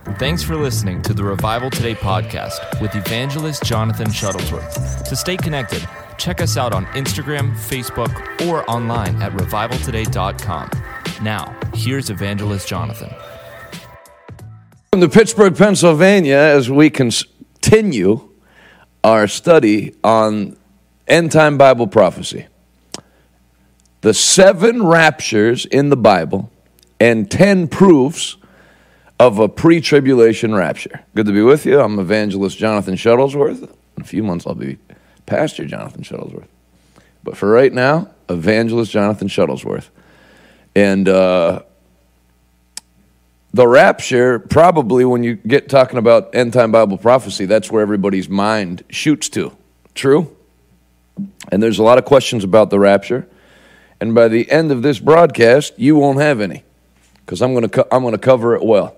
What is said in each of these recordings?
Thanks for listening to the Revival Today podcast with evangelist Jonathan Shuttlesworth. To stay connected, check us out on Instagram, Facebook, or online at revivaltoday.com. Now, here's evangelist Jonathan. From the Pittsburgh, Pennsylvania, as we continue our study on end-time Bible prophecy. The 7 raptures in the Bible and 10 proofs of a pre-tribulation rapture. Good to be with you. I'm evangelist Jonathan Shuttlesworth. In a few months, I'll be Pastor Jonathan Shuttlesworth. But for right now, evangelist Jonathan Shuttlesworth. And the rapture, probably when you get talking about end-time Bible prophecy, that's where everybody's mind shoots to. True? And there's a lot of questions about the rapture. And by the end of this broadcast, you won't have any, because I'm going to cover it well.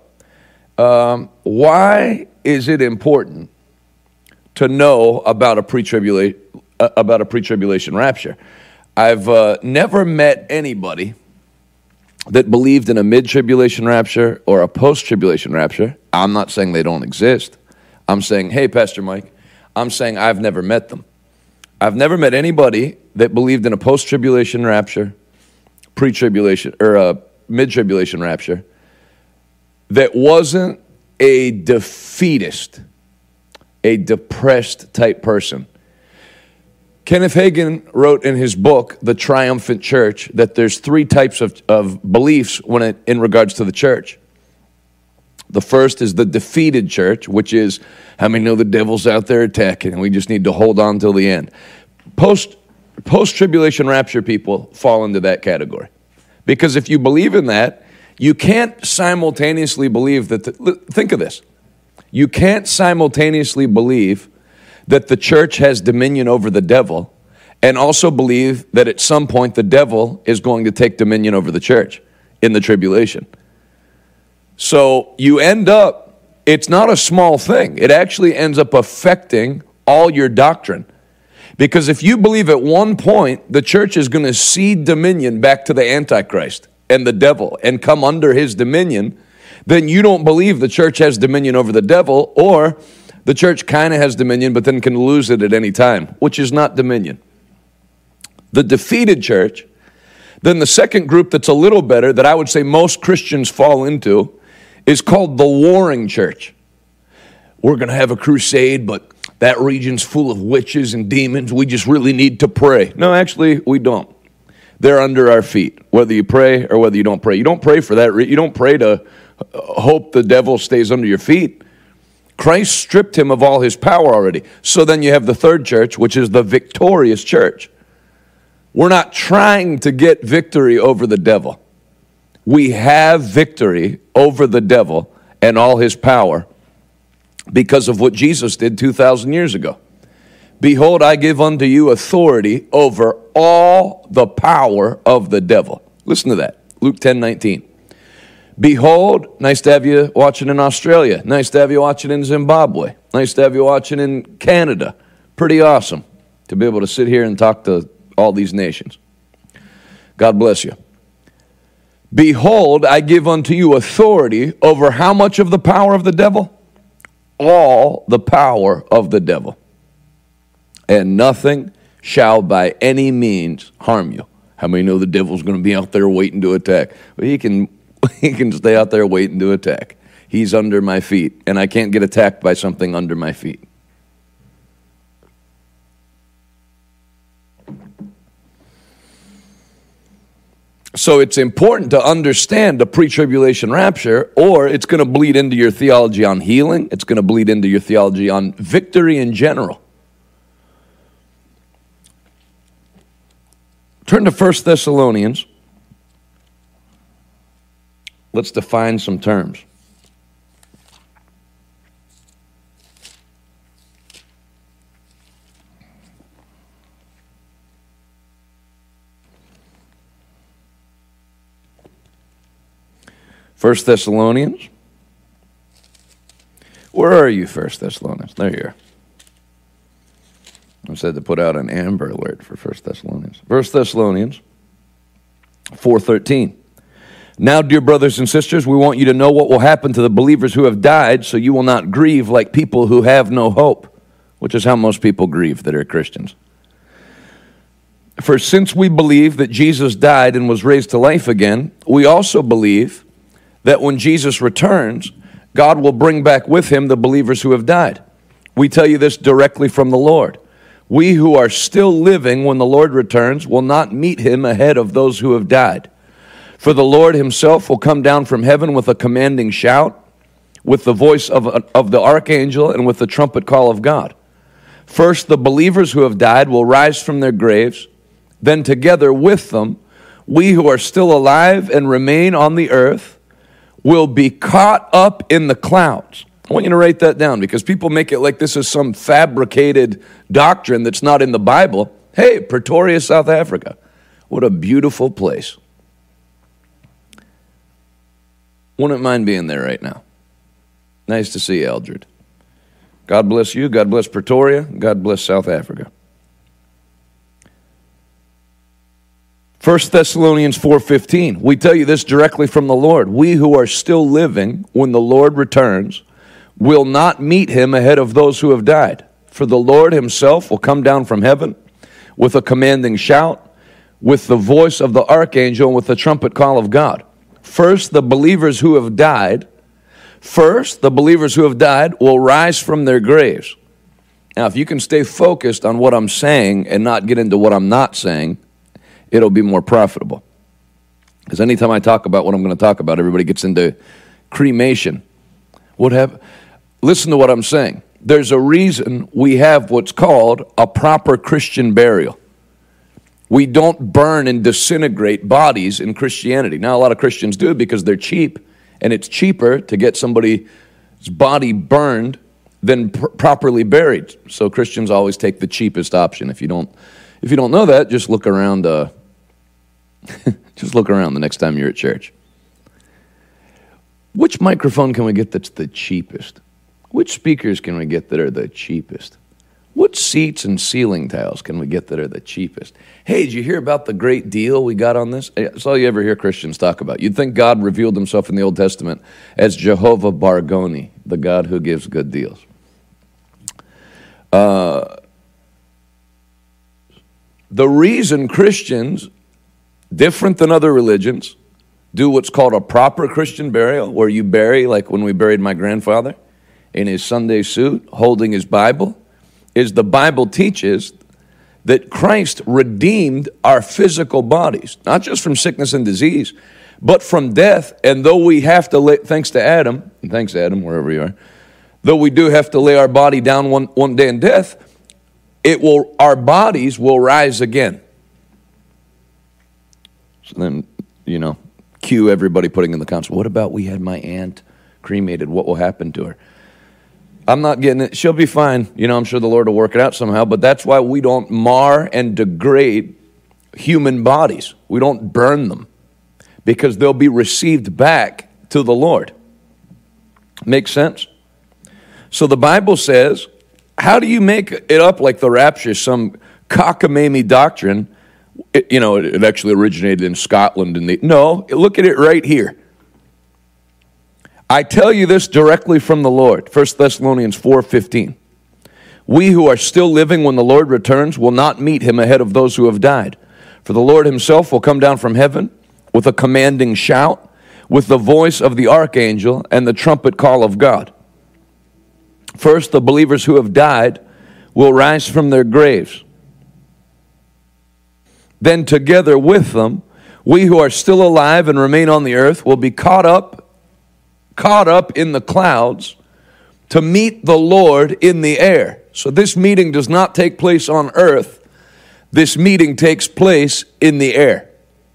Why is it important to know about a pre-tribulation rapture? I've never met anybody that believed in a mid-tribulation rapture or a post-tribulation rapture. I'm not saying they don't exist. I'm saying, hey, Pastor Mike, I'm saying I've never met them. I've never met anybody that believed in a post-tribulation rapture, pre-tribulation, or a mid-tribulation rapture that wasn't a defeatist, a depressed type person. Kenneth Hagin wrote in his book, The Triumphant Church, that there's 3 types of beliefs in regards to the church. The first is the defeated church, which is, how many know the devil's out there attacking and we just need to hold on till the end? Post-tribulation rapture people fall into that category. Because if you believe in that, you can't simultaneously believe that, think of this, you can't simultaneously believe that the church has dominion over the devil and also believe that at some point the devil is going to take dominion over the church in the tribulation. So you end up, it's not a small thing. It actually ends up affecting all your doctrine. Because if you believe at one point the church is going to cede dominion back to the Antichrist and the devil and come under his dominion, then you don't believe the church has dominion over the devil, or the church kind of has dominion but then can lose it at any time, which is not dominion. The defeated church, then the second group that's a little better, that I would say most Christians fall into, is called the warring church. We're going to have a crusade, but that region's full of witches and demons. We just really need to pray. No, actually, we don't. They're under our feet, whether you pray or whether you don't pray. You don't pray for that. You don't pray to hope the devil stays under your feet. Christ stripped him of all his power already. So then you have the third church, which is the victorious church. We're not trying to get victory over the devil. We have victory over the devil and all his power because of what Jesus did 2,000 years ago. Behold, I give unto you authority over all the power of the devil. Listen to that. Luke 10:19. Behold, nice to have you watching in Australia. Nice to have you watching in Zimbabwe. Nice to have you watching in Canada. Pretty awesome to be able to sit here and talk to all these nations. God bless you. Behold, I give unto you authority over how much of the power of the devil? All the power of the devil. And nothing shall by any means harm you. How many know the devil's going to be out there waiting to attack? Well, he can stay out there waiting to attack. He's under my feet, and I can't get attacked by something under my feet. So it's important to understand the pre-tribulation rapture, or it's going to bleed into your theology on healing. It's going to bleed into your theology on victory in general. Turn to 1 Thessalonians. Let's define some terms. First Thessalonians. Where are you, First Thessalonians? There you are. I said to put out an Amber Alert for 1 Thessalonians. 1 Thessalonians 4:13. Now, dear brothers and sisters, we want you to know what will happen to the believers who have died, so you will not grieve like people who have no hope, which is how most people grieve that are Christians. For since we believe that Jesus died and was raised to life again, we also believe that when Jesus returns, God will bring back with him the believers who have died. We tell you this directly from the Lord. We who are still living when the Lord returns will not meet him ahead of those who have died. For the Lord himself will come down from heaven with a commanding shout, with the voice of the archangel, and with the trumpet call of God. First, the believers who have died will rise from their graves. Then together with them, we who are still alive and remain on the earth will be caught up in the clouds. I want you to write that down, because people make it like this is some fabricated doctrine that's not in the Bible. Hey, Pretoria, South Africa. What a beautiful place. Wouldn't mind being there right now. Nice to see you, Eldred. God bless you. God bless Pretoria. God bless South Africa. 1 Thessalonians 4:15. We tell you this directly from the Lord. We who are still living when the Lord returns will not meet him ahead of those who have died. For the Lord himself will come down from heaven with a commanding shout, with the voice of the archangel, and with the trumpet call of God. First, the believers who have died will rise from their graves. Now, if you can stay focused on what I'm saying and not get into what I'm not saying, it'll be more profitable. Because anytime I talk about what I'm going to talk about, everybody gets into cremation. Listen to what I'm saying. There's a reason we have what's called a proper Christian burial. We don't burn and disintegrate bodies in Christianity. Now, a lot of Christians do it because they're cheap, and it's cheaper to get somebody's body burned than properly buried. So Christians always take the cheapest option. If you don't know that, just look around. Just look around the next time you're at church. Which microphone can we get that's the cheapest? Which speakers can we get that are the cheapest? What seats and ceiling tiles can we get that are the cheapest? Hey, did you hear about the great deal we got on this? That's all you ever hear Christians talk about. You'd think God revealed himself in the Old Testament as Jehovah Bargoni, the God who gives good deals. The reason Christians, different than other religions, do what's called a proper Christian burial, where you bury, like when we buried my grandfather, in his Sunday suit, holding his Bible, is the Bible teaches that Christ redeemed our physical bodies, not just from sickness and disease, but from death. And though we have to, thanks Adam, wherever you are, though we do have to lay our body down one day in death, our bodies will rise again. So then, cue everybody putting in the comments, what about we had my aunt cremated? What will happen to her? I'm not getting it. She'll be fine. I'm sure the Lord will work it out somehow, but that's why we don't mar and degrade human bodies. We don't burn them, because they'll be received back to the Lord. Makes sense? So the Bible says, how do you make it up like the rapture, some cockamamie doctrine? It actually originated in Scotland. No, look at it right here. I tell you this directly from the Lord. 1 Thessalonians 4:15. We who are still living when the Lord returns will not meet him ahead of those who have died. For the Lord himself will come down from heaven with a commanding shout, with the voice of the archangel and the trumpet call of God. First, the believers who have died will rise from their graves. Then together with them, we who are still alive and remain on the earth will be caught up in the clouds to meet the Lord in the air. So this meeting does not take place on earth. This meeting takes place in the air.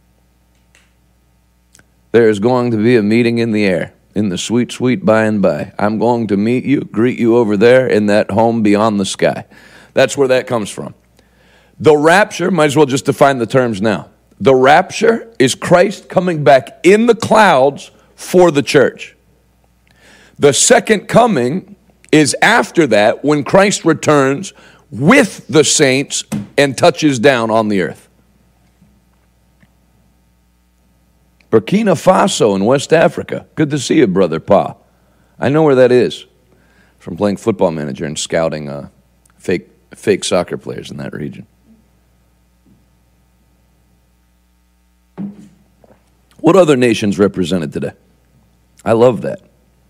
There is going to be a meeting in the air, in the sweet, sweet by and by. I'm going to meet you, greet you over there in that home beyond the sky. That's where that comes from. The rapture, might as well just define the terms now. The rapture is Christ coming back in the clouds for the church. The second coming is after that, when Christ returns with the saints and touches down on the earth. Burkina Faso in West Africa. Good to see you, Brother Pa. I know where that is from playing Football Manager and scouting fake soccer players in that region. What other nations represented today? I love that.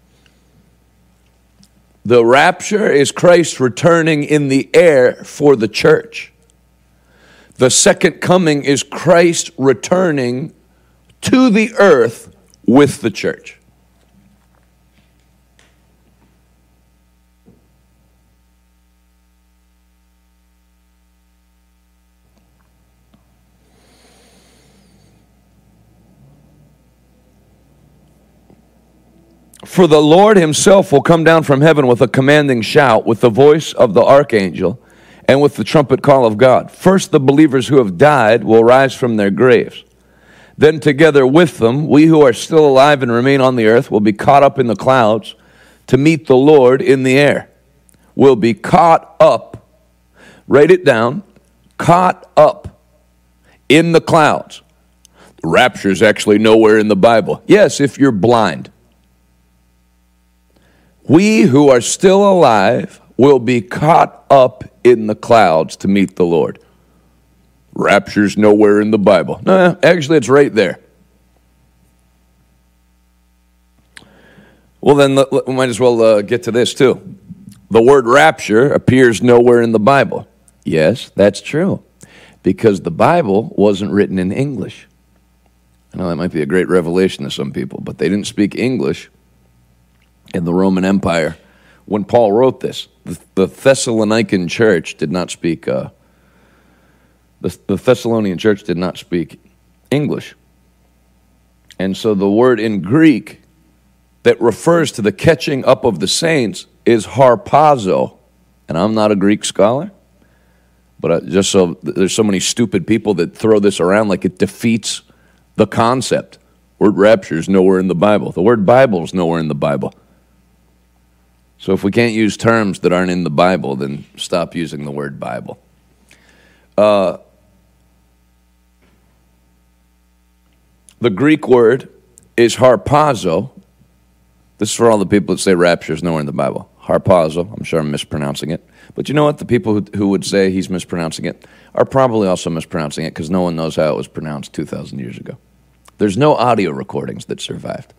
The rapture is Christ returning in the air for the church. The second coming is Christ returning to the earth with the church. For the Lord himself will come down from heaven with a commanding shout, with the voice of the archangel, and with the trumpet call of God. First, the believers who have died will rise from their graves. Then together with them, we who are still alive and remain on the earth will be caught up in the clouds to meet the Lord in the air. We'll be caught up, write it down, caught up in the clouds. The rapture is actually nowhere in the Bible. Yes, if you're blind. We who are still alive will be caught up in the clouds to meet the Lord. Rapture's nowhere in the Bible. No, actually it's right there. Well, then we might as well get to this too. The word rapture appears nowhere in the Bible. Yes, that's true. Because the Bible wasn't written in English. I know that might be a great revelation to some people, but they didn't speak English in the Roman Empire when Paul wrote this. The Thessalonican church did not speak, the Thessalonian church did not speak English. And so the word in Greek that refers to the catching up of the saints is harpazo. And I'm not a Greek scholar, but just so there's so many stupid people that throw this around like it defeats the concept. Word rapture is nowhere in the Bible. The word Bible is nowhere in the Bible. So if we can't use terms that aren't in the Bible, then stop using the word Bible. The Greek word is harpazo. This is for all the people that say rapture is nowhere in the Bible. Harpazo. I'm sure I'm mispronouncing it. But you know what? The people who would say he's mispronouncing it are probably also mispronouncing it because no one knows how it was pronounced 2,000 years ago. There's no audio recordings that survived.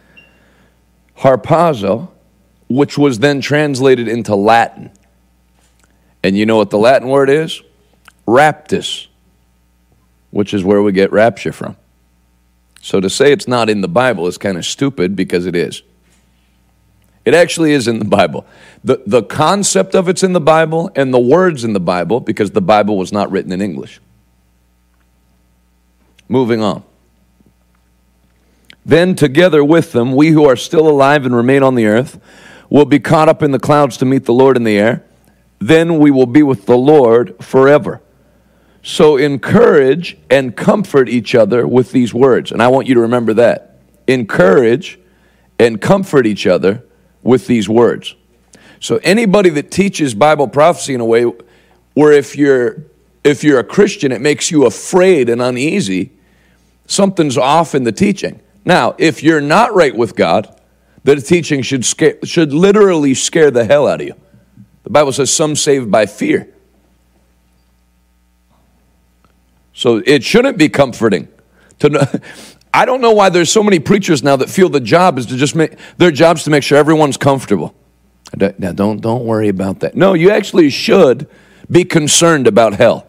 Harpazo, which was then translated into Latin. And you know what the Latin word is? Raptus, which is where we get rapture from. So to say it's not in the Bible is kind of stupid because it is. It actually is in the Bible. The concept of it's in the Bible and the words in the Bible because the Bible was not written in English. Moving on. Then together with them, we who are still alive and remain on the earth will be caught up in the clouds to meet the Lord in the air. Then we will be with the Lord forever. So encourage and comfort each other with these words. And I want you to remember that. Encourage and comfort each other with these words. So anybody that teaches Bible prophecy in a way where if you're a Christian, it makes you afraid and uneasy, something's off in the teaching. Now, if you're not right with God, the teaching should literally scare the hell out of you. The Bible says some saved by fear. So it shouldn't be comforting to know. I don't know why there's so many preachers now that feel the job is to just make their job's to make sure everyone's comfortable. Now don't worry about that. No, you actually should be concerned about hell.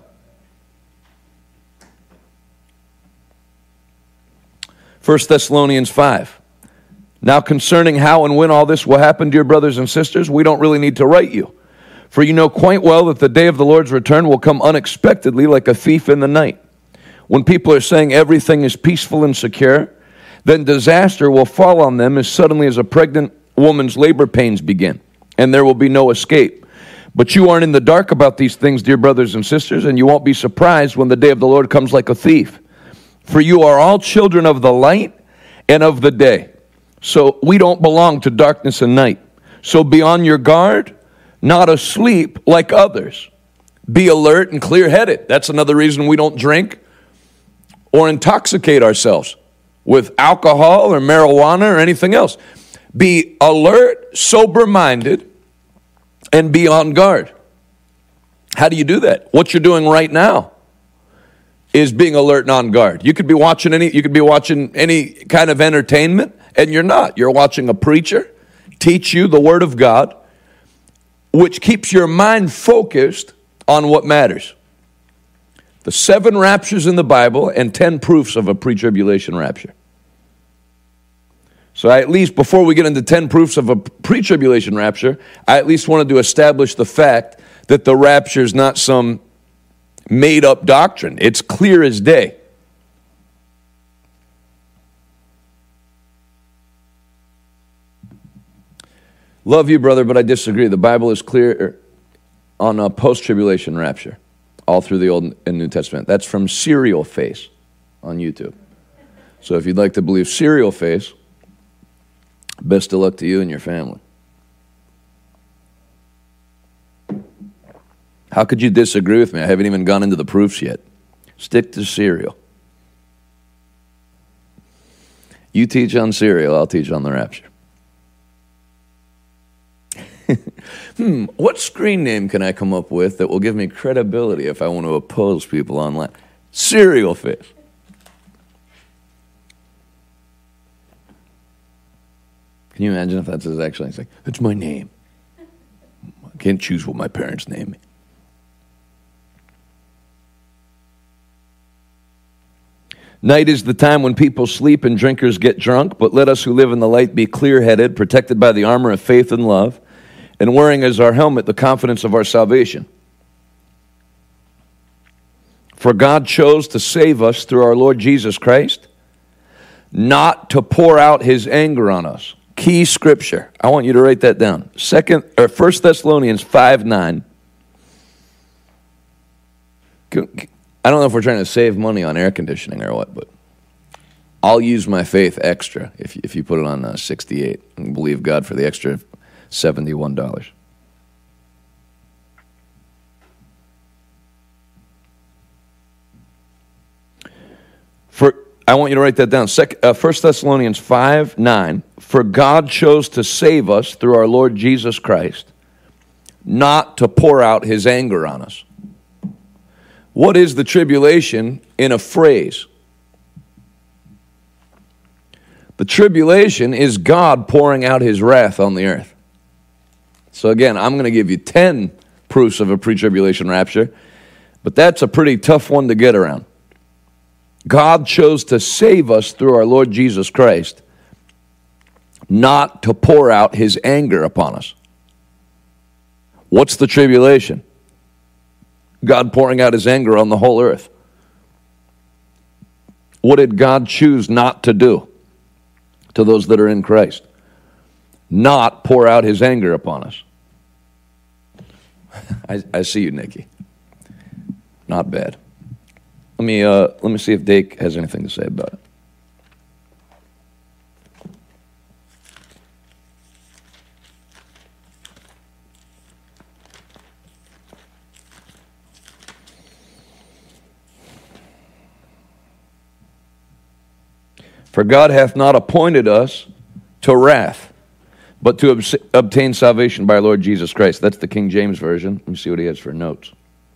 1 Thessalonians 5. Now concerning how and when all this will happen, dear brothers and sisters, we don't really need to write you. For you know quite well that the day of the Lord's return will come unexpectedly like a thief in the night. When people are saying everything is peaceful and secure, then disaster will fall on them as suddenly as a pregnant woman's labor pains begin, and there will be no escape. But you aren't in the dark about these things, dear brothers and sisters, and you won't be surprised when the day of the Lord comes like a thief. For you are all children of the light and of the day. So we don't belong to darkness and night. So be on your guard, not asleep like others. Be alert and clear-headed. That's another reason we don't drink or intoxicate ourselves. with alcohol or marijuana or anything else. Be alert, sober-minded, and be on guard. How do you do that? What you're doing right now is being alert and on guard. You could be watching any kind of entertainment, and you're not. You're watching a preacher teach you the Word of God, which keeps your mind focused on what matters. The 7 raptures in the Bible and 10 proofs of a pre-tribulation rapture. So at least before we get into 10 proofs of a pre-tribulation rapture, I at least wanted to establish the fact that the rapture is not some made-up doctrine. It's clear as day. Love you, brother, but I disagree. The Bible is clear on a post-tribulation rapture, all through the Old and New Testament. That's from Serial Face on YouTube. So if you'd like to believe Serial Face, best of luck to you and your family. How could you disagree with me? I haven't even gone into the proofs yet. Stick to Serial. You teach on Serial, I'll teach on the rapture. What screen name can I come up with that will give me credibility if I want to oppose people online? Serial Face. Can you imagine if that's his actual name? It's like, it's my name. I can't choose what my parents name me. Night is the time when people sleep and drinkers get drunk, but let us who live in the light be clear-headed, protected by the armor of faith and love, and wearing as our helmet the confidence of our salvation. For God chose to save us through our Lord Jesus Christ, not to pour out his anger on us. Key scripture. I want you to write that down. 1 Thessalonians 5:9. I don't know if we're trying to save money on air conditioning or what, but I'll use my faith extra if you put it on 68 and believe God for the extra $71. I want you to write that down. 1 Thessalonians 5:9. For God chose to save us through our Lord Jesus Christ, not to pour out his anger on us. What is the tribulation in a phrase? The tribulation is God pouring out his wrath on the earth. So again, I'm going to give you 10 proofs of a pre-tribulation rapture, but that's a pretty tough one to get around. God chose to save us through our Lord Jesus Christ, not to pour out his anger upon us. What's the tribulation? God pouring out his anger on the whole earth. What did God choose not to do to those that are in Christ? Not pour out his anger upon us. I see you, Nikki. Not bad. Let me see if Dake has anything to say about it. For God hath not appointed us to wrath, but to obtain salvation by our Lord Jesus Christ. That's the King James Version. Let me see what he has for notes.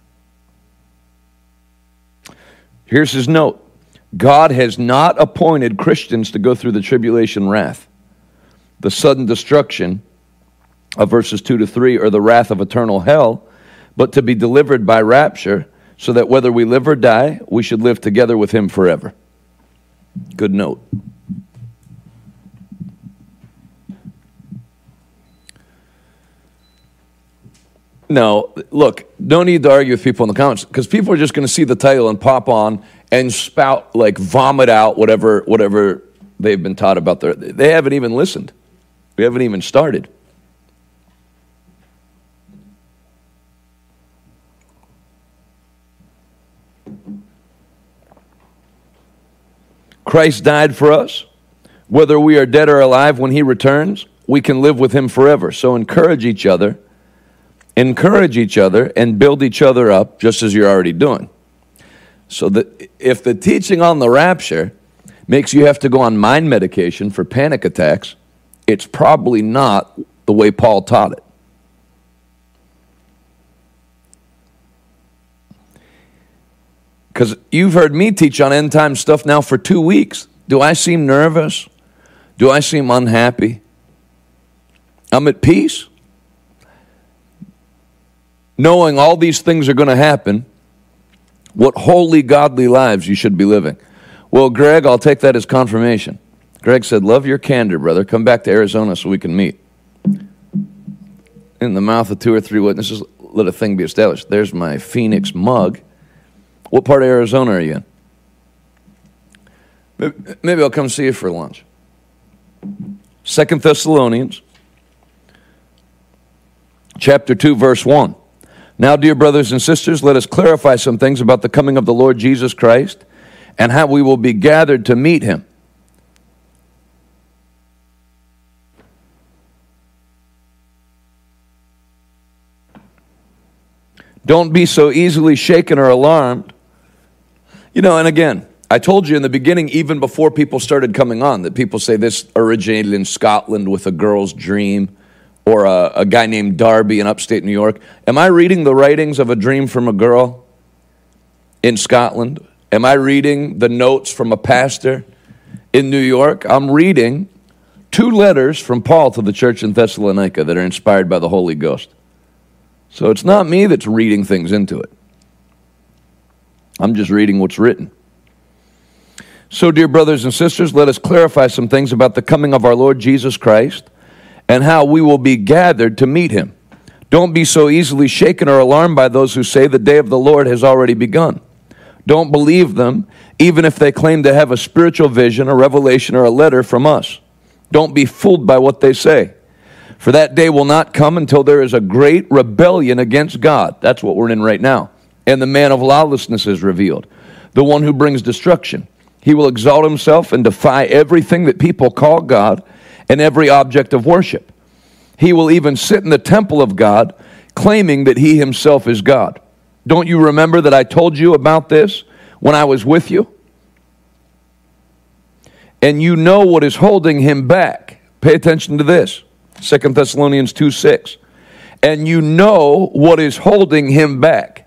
Here's his note. God has not appointed Christians to go through the tribulation wrath, the sudden destruction of verses 2 to 3, or the wrath of eternal hell, but to be delivered by rapture, so that whether we live or die, we should live together with him forever. Good note. No, look, no need to argue with people in the comments, because people are just going to see the title and pop on and spout, like vomit out whatever they've been taught about. They haven't even listened. We haven't even started. Christ died for us. Whether we are dead or alive, when he returns, we can live with him forever. So encourage each other and build each other up, just as you're already doing. So that if the teaching on the rapture makes you have to go on mind medication for panic attacks, it's probably not the way Paul taught it. Because you've heard me teach on end time stuff now for 2 weeks. Do I seem nervous? Do I seem unhappy? I'm at peace. Knowing all these things are going to happen, what holy, godly lives you should be living. Well, Greg, I'll take that as confirmation. Greg said, love your candor, brother. Come back to Arizona so we can meet. In the mouth of 2 or 3 witnesses, let a thing be established. There's my Phoenix mug. What part of Arizona are you in? Maybe I'll come see you for lunch. 2 Thessalonians, chapter 2, verse 1. Now, dear brothers and sisters, let us clarify some things about the coming of the Lord Jesus Christ and how we will be gathered to meet him. Don't be so easily shaken or alarmed. You know, and again, I told you in the beginning, even before people started coming on, that people say this originated in Scotland with a girl's dream, or a guy named Darby in upstate New York. Am I reading the writings of a dream from a girl in Scotland? Am I reading the notes from a pastor in New York? I'm reading 2 letters from Paul to the church in Thessalonica that are inspired by the Holy Ghost. So it's not me that's reading things into it. I'm just reading what's written. So, dear brothers and sisters, let us clarify some things about the coming of our Lord Jesus Christ and how we will be gathered to meet him. Don't be so easily shaken or alarmed by those who say the day of the Lord has already begun. Don't believe them, even if they claim to have a spiritual vision, a revelation, or a letter from us. Don't be fooled by what they say. For that day will not come until there is a great rebellion against God. That's what we're in right now. And the man of lawlessness is revealed, the one who brings destruction. He will exalt himself and defy everything that people call God and every object of worship. He will even sit in the temple of God, claiming that he himself is God. Don't you remember that I told you about this when I was with you? And you know what is holding him back. Pay attention to this. 2 Thessalonians 2:6. And you know what is holding him back.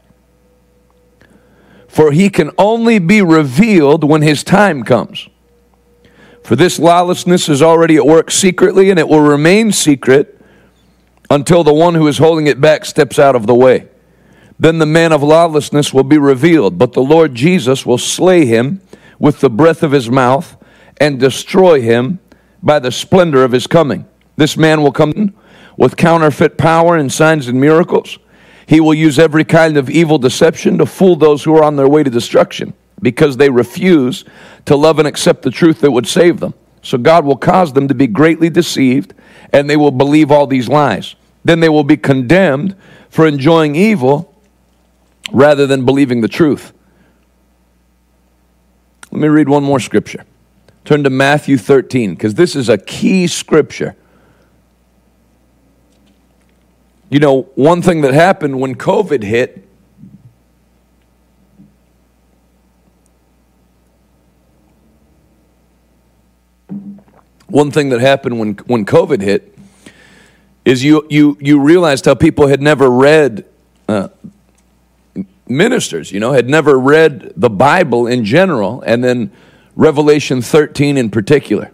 For he can only be revealed when his time comes. For this lawlessness is already at work secretly, and it will remain secret until the one who is holding it back steps out of the way. Then the man of lawlessness will be revealed, but the Lord Jesus will slay him with the breath of his mouth and destroy him by the splendor of his coming. This man will come with counterfeit power and signs and miracles. He will use every kind of evil deception to fool those who are on their way to destruction, because they refuse to love and accept the truth that would save them. So God will cause them to be greatly deceived, and they will believe all these lies. Then they will be condemned for enjoying evil rather than believing the truth. Let me read one more scripture. Turn to Matthew 13, because this is a key scripture. You know, one thing that happened when COVID hit, when COVID hit is you realized how people had never read, ministers, had never read the Bible in general, and then Revelation 13 in particular.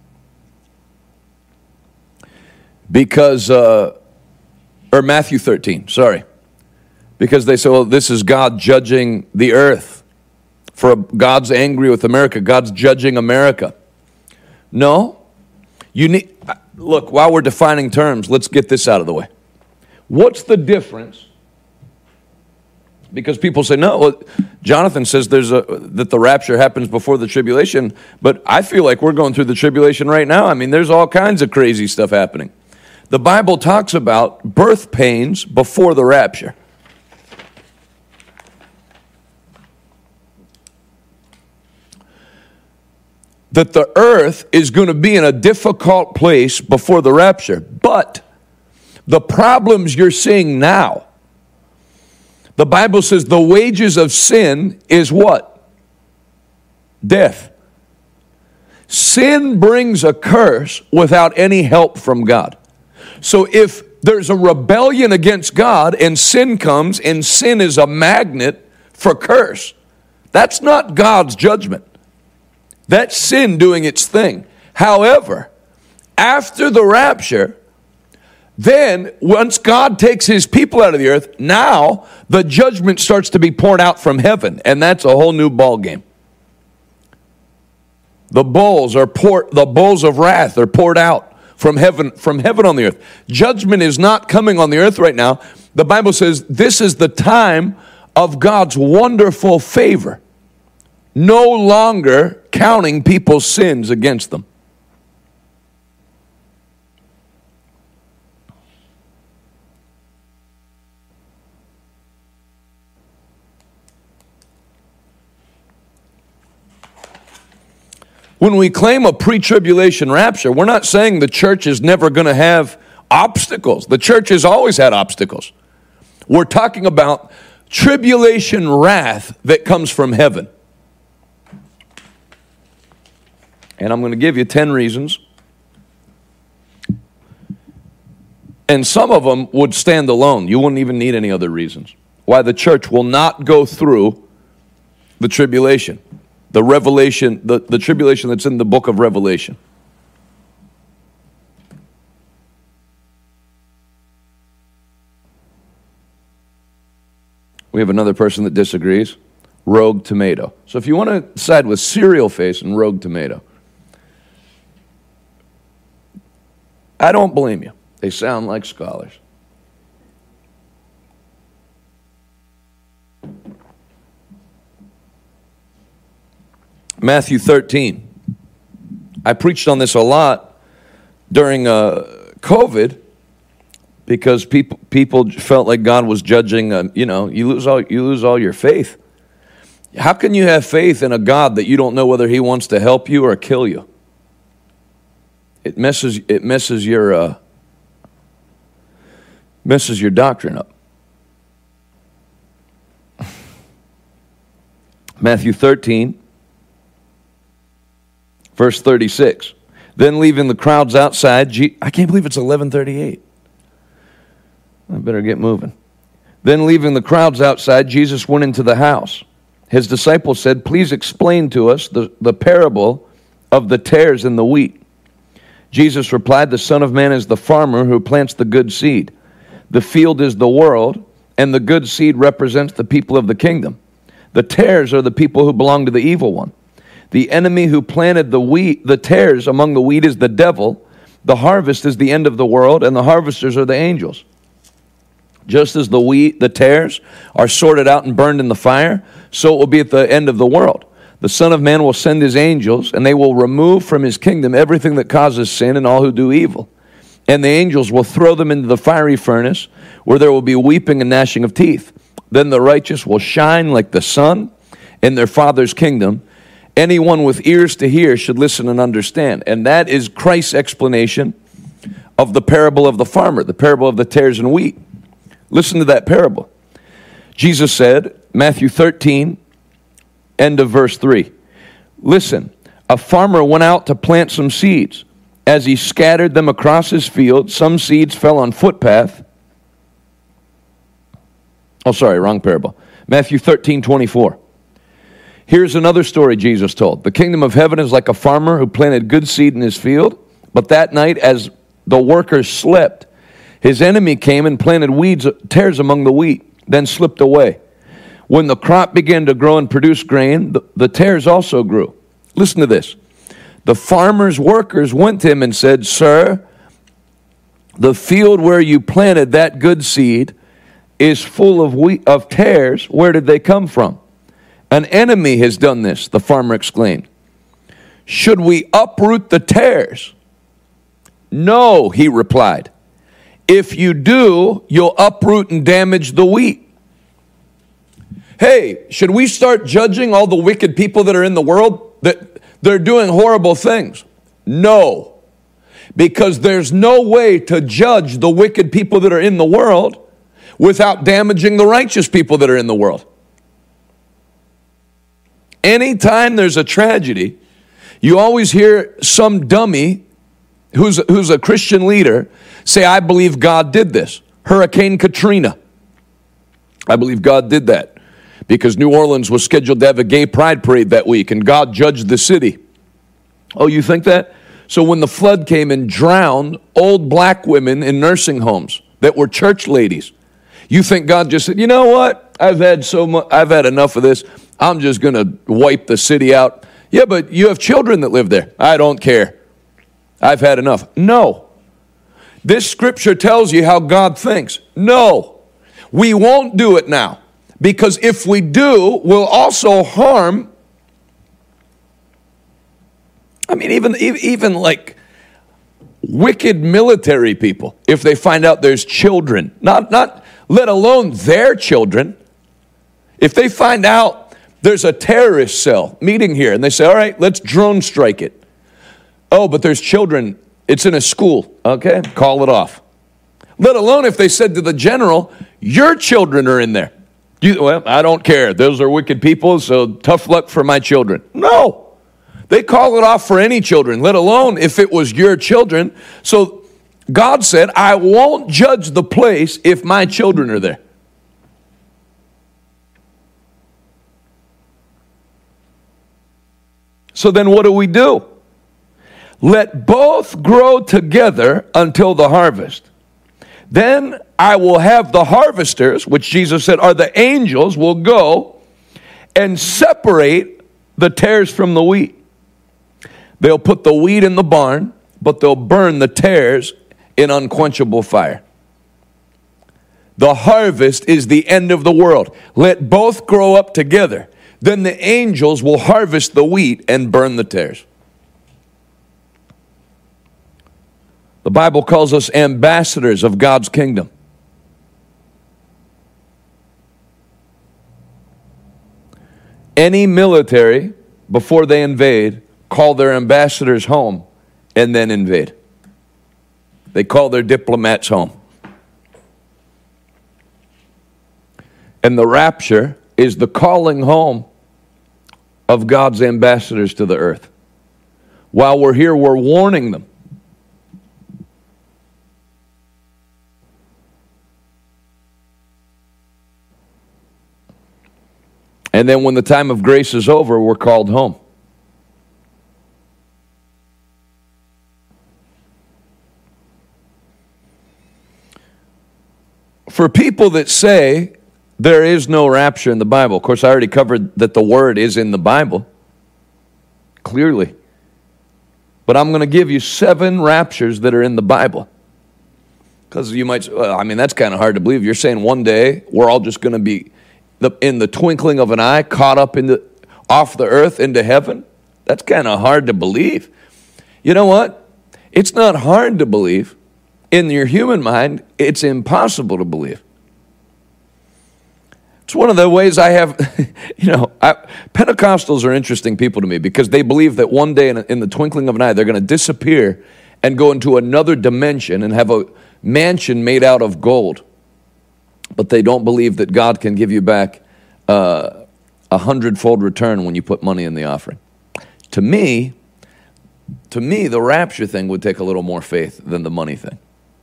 Because, or Matthew 13, sorry. Because they say, well, this is God judging the earth. God's angry with America. God's judging America. No. Look, while we're defining terms, let's get this out of the way. What's the difference? Because people say, no, well, Jonathan says that the rapture happens before the tribulation, but I feel like we're going through the tribulation right now. I mean, there's all kinds of crazy stuff happening. The Bible talks about birth pains before the rapture. That the earth is going to be in a difficult place before the rapture. But the problems you're seeing now, the Bible says the wages of sin is what? Death. Sin brings a curse without any help from God. So if there's a rebellion against God and sin comes, and sin is a magnet for curse, that's not God's judgment. That's sin doing its thing. However, after the rapture, then once God takes his people out of the earth, now the judgment starts to be poured out from heaven, and that's a whole new ball game. The bowls of wrath are poured out from heaven on the earth. Judgment is not coming on the earth right now. The Bible says this is the time of God's wonderful favor, no longer counting people's sins against them. When we claim a pre-tribulation rapture, we're not saying the church is never going to have obstacles. The church has always had obstacles. We're talking about tribulation wrath that comes from heaven. And I'm going to give you 10 reasons. And some of them would stand alone. You wouldn't even need any other reasons why the church will not go through the tribulation. The revelation, the tribulation that's in the book of Revelation. We have another person that disagrees. Rogue tomato. So if you want to side with cereal face and rogue tomato, I don't blame you. They sound like scholars. Matthew 13. I preached on this a lot during COVID because people felt like God was judging. You lose all your faith. How can you have faith in a God that you don't know whether He wants to help you or kill you? It messes your doctrine up. Matthew 13. Verse 36, then leaving the crowds outside, I can't believe it's 11:38. I better get moving. Then leaving the crowds outside, Jesus went into the house. His disciples said, please explain to us the parable of the tares in the wheat. Jesus replied, the Son of Man is the farmer who plants the good seed. The field is the world, and the good seed represents the people of the kingdom. The tares are the people who belong to the evil one. The enemy who planted the tares among the wheat is the devil. The harvest is the end of the world, and the harvesters are the angels. Just as the tares are sorted out and burned in the fire, so it will be at the end of the world. The Son of Man will send his angels, and they will remove from his kingdom everything that causes sin and all who do evil. And the angels will throw them into the fiery furnace, where there will be weeping and gnashing of teeth. Then the righteous will shine like the sun in their Father's kingdom. Anyone with ears to hear should listen and understand. And that is Christ's explanation of the parable of the farmer, the parable of the tares and wheat. Listen to that parable. Jesus said, Matthew 13, end of verse 3. Listen, a farmer went out to plant some seeds. As he scattered them across his field, some seeds fell on footpath. Oh, sorry, wrong parable. Matthew 13:24. Here's another story Jesus told. The kingdom of heaven is like a farmer who planted good seed in his field, but that night as the workers slept, his enemy came and planted tares among the wheat, then slipped away. When the crop began to grow and produce grain, the tares also grew. Listen to this. The farmer's workers went to him and said, Sir, the field where you planted that good seed is full of tares. Where did they come from? An enemy has done this, the farmer exclaimed. Should we uproot the tares? No, he replied. If you do, you'll uproot and damage the wheat. Hey, should we start judging all the wicked people that are in the world? That they're doing horrible things? No, because there's no way to judge the wicked people that are in the world without damaging the righteous people that are in the world. Anytime there's a tragedy, You always hear some dummy who's a Christian leader say, I believe God did this. Hurricane Katrina. I believe God did that because New Orleans was scheduled to have a gay pride parade that week and God judged the city. Oh, you think that? So when the flood came and drowned old black women in nursing homes that were church ladies, you think God just said, you know what? I've had enough of this. I'm just going to wipe the city out. Yeah, but you have children that live there. I don't care. I've had enough. No. This scripture tells you how God thinks. No. We won't do it now. Because if we do, we'll also harm. I mean, even like wicked military people, if they find out there's children, not let alone their children, if they find out there's a terrorist cell meeting here and they say, all right, let's drone strike it. Oh, but there's children. It's in a school. Okay, call it off. Let alone if they said to the general, your children are in there. Well, I don't care. Those are wicked people, so tough luck for my children. No. They call it off for any children, let alone if it was your children. So God said, I won't judge the place if my children are there. So then what do? Let both grow together until the harvest. Then I will have the harvesters, which Jesus said are the angels, will go and separate the tares from the wheat. They'll put the wheat in the barn, but they'll burn the tares in unquenchable fire. The harvest is the end of the world. Let both grow up together. Then the angels will harvest the wheat and burn the tares. The Bible calls us ambassadors of God's kingdom. Any military, before they invade, call their ambassadors home and then invade. They call their diplomats home. And the rapture is the calling home of God's ambassadors to the earth. While we're here, we're warning them. And then when the time of grace is over, we're called home. For people that say there is no rapture in the Bible, of course I already covered that the word is in the Bible, clearly. But I'm going to give you 7 raptures that are in the Bible. Because you might say, well, I mean, that's kind of hard to believe. You're saying one day we're all just going to be in the twinkling of an eye, caught up off the earth into heaven? That's kind of hard to believe. You know what? It's not hard to believe. In your human mind, it's impossible to believe. It's one of the ways I have, Pentecostals are interesting people to me because they believe that one day in the twinkling of an eye, they're going to disappear and go into another dimension and have a mansion made out of gold. But they don't believe that God can give you back a 100-fold return when you put money in the offering. To me, the rapture thing would take a little more faith than the money thing.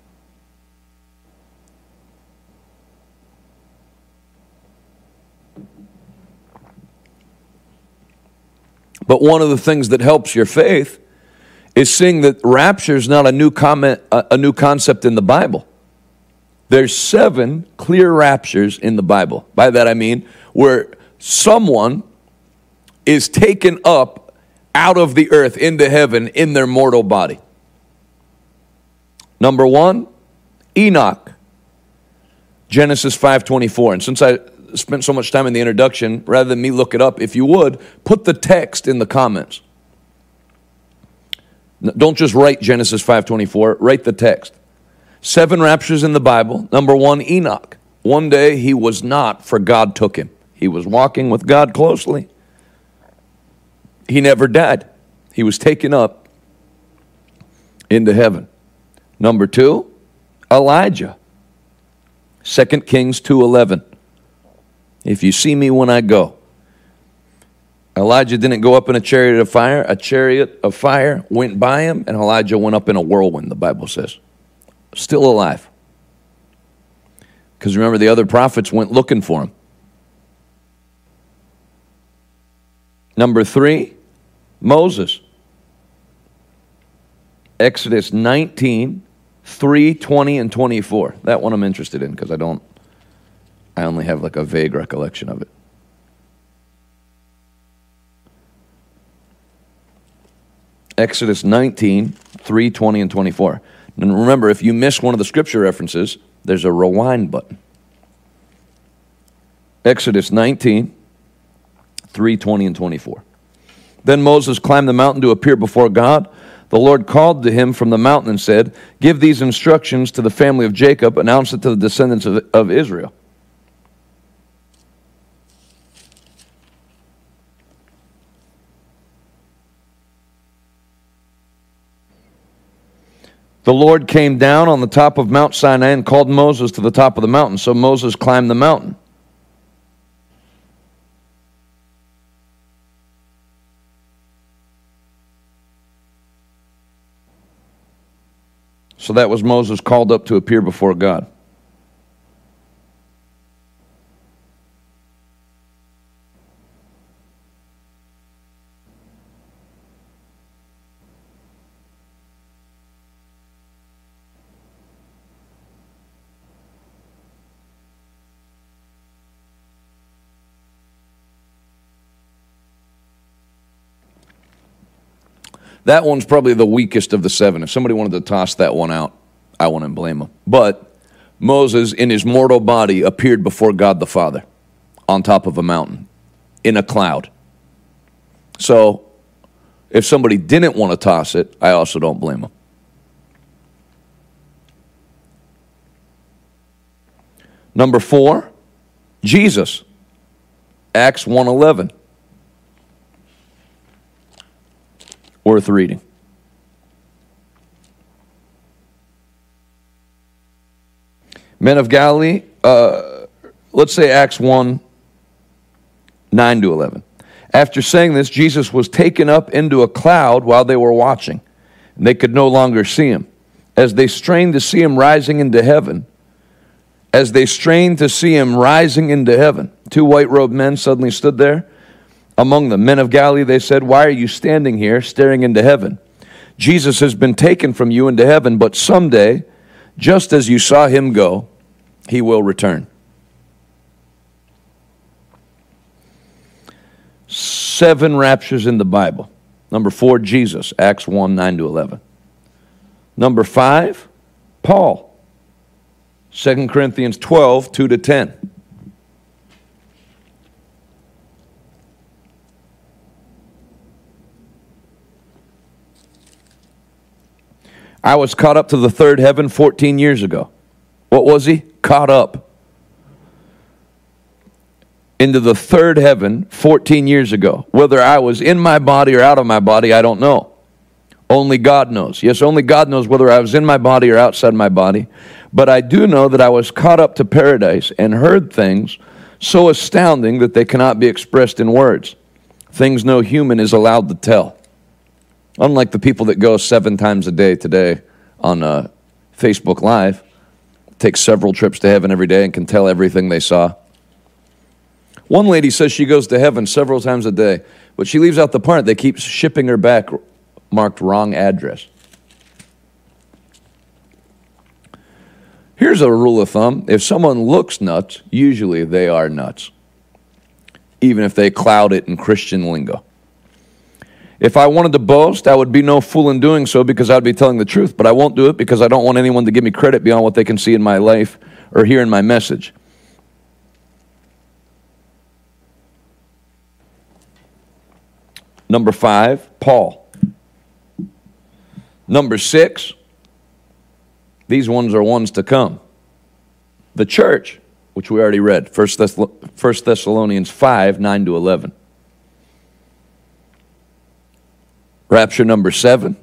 But one of the things that helps your faith is seeing that rapture is not a new concept in the Bible. There's 7 clear raptures in the Bible. By that I mean where someone is taken up out of the earth into heaven in their mortal body. Number 1, Enoch. Genesis 5:24. And since I spent so much time in the introduction, rather than me look it up, if you would, put the text in the comments. Don't just write Genesis 5:24, write the text. 7 raptures in the Bible. Number 1, Enoch. One day he was not, for God took him. He was walking with God closely. He never died. He was taken up into heaven. Number 2, Elijah. 2 Kings 2:11. If you see me when I go. Elijah didn't go up in a chariot of fire. A chariot of fire went by him, and Elijah went up in a whirlwind, the Bible says. Still alive. Because remember, the other prophets went looking for him. Number 3, Moses. Exodus 19, 3, 20, and 24. That one I'm interested in because I only have like a vague recollection of it. Exodus 19, 3, 20, and 24. And remember, if you miss one of the scripture references, there's a rewind button. Exodus 19, 3, 20, and 24. Then Moses climbed the mountain to appear before God. The Lord called to him from the mountain and said, "Give these instructions to the family of Jacob, announce it to the descendants of Israel. The Lord came down on the top of Mount Sinai and called Moses to the top of the mountain. So Moses climbed the mountain. So that was Moses called up to appear before God. That one's probably the weakest of the 7. If somebody wanted to toss that one out, I wouldn't blame them. But Moses, in his mortal body, appeared before God the Father on top of a mountain in a cloud. So if somebody didn't want to toss it, I also don't blame them. Number 4, Jesus. Acts 1:11. Worth reading. Men of Galilee, let's say Acts 1, 9 to 11. After saying this, Jesus was taken up into a cloud while they were watching, and they could no longer see him. As they strained to see him rising into heaven, 2 white-robed men suddenly stood there. Among them, men of Galilee, they said, "Why are you standing here staring into heaven? Jesus has been taken from you into heaven, but someday, just as you saw him go, he will return." 7 raptures in the Bible. Number 4, Jesus, Acts 1, 9 to 11. Number 5, Paul, 2 Corinthians 12, 2 to 10. I was caught up to the third heaven 14 years ago. What was he? Caught up into the third heaven 14 years ago. Whether I was in my body or out of my body, I don't know. Only God knows. Yes, only God knows whether I was in my body or outside my body. But I do know that I was caught up to paradise and heard things so astounding that they cannot be expressed in words. Things no human is allowed to tell. Unlike the people that go 7 times a day today on Facebook Live, take several trips to heaven every day and can tell everything they saw. One lady says she goes to heaven several times a day, but she leaves out the part they keep shipping her back marked wrong address. Here's a rule of thumb. If someone looks nuts, usually they are nuts, even if they cloud it in Christian lingo. If I wanted to boast, I would be no fool in doing so because I'd be telling the truth, but I won't do it because I don't want anyone to give me credit beyond what they can see in my life or hear in my message. Number 5, Paul. Number 6, these ones are ones to come. The church, which we already read, 1 Thessalonians 5, 9 to 11. Rapture number 7.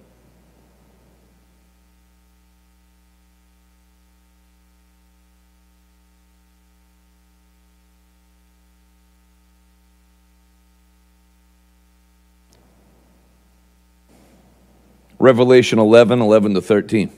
Revelation 11 to 13.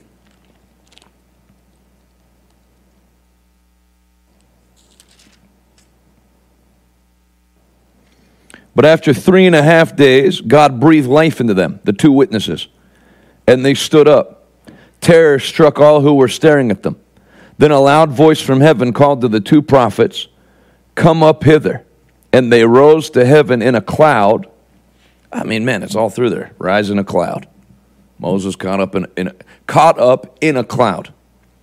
But after 3.5 days, God breathed life into them, the two witnesses, and they stood up. Terror struck all who were staring at them. Then a loud voice from heaven called to the two prophets, "Come up hither." And they rose to heaven in a cloud. I mean, man, it's all through there. Rise in a cloud. Moses caught up in a cloud.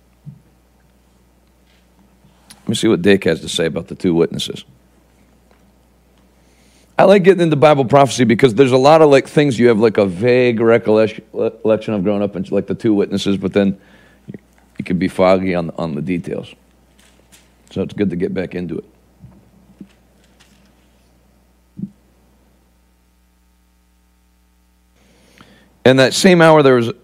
Let me see what Dake has to say about the two witnesses. I like getting into Bible prophecy because there's a lot of things you have a vague recollection of growing up, and like the two witnesses, but then you can be foggy on the details. So it's good to get back into it. And that same hour there was,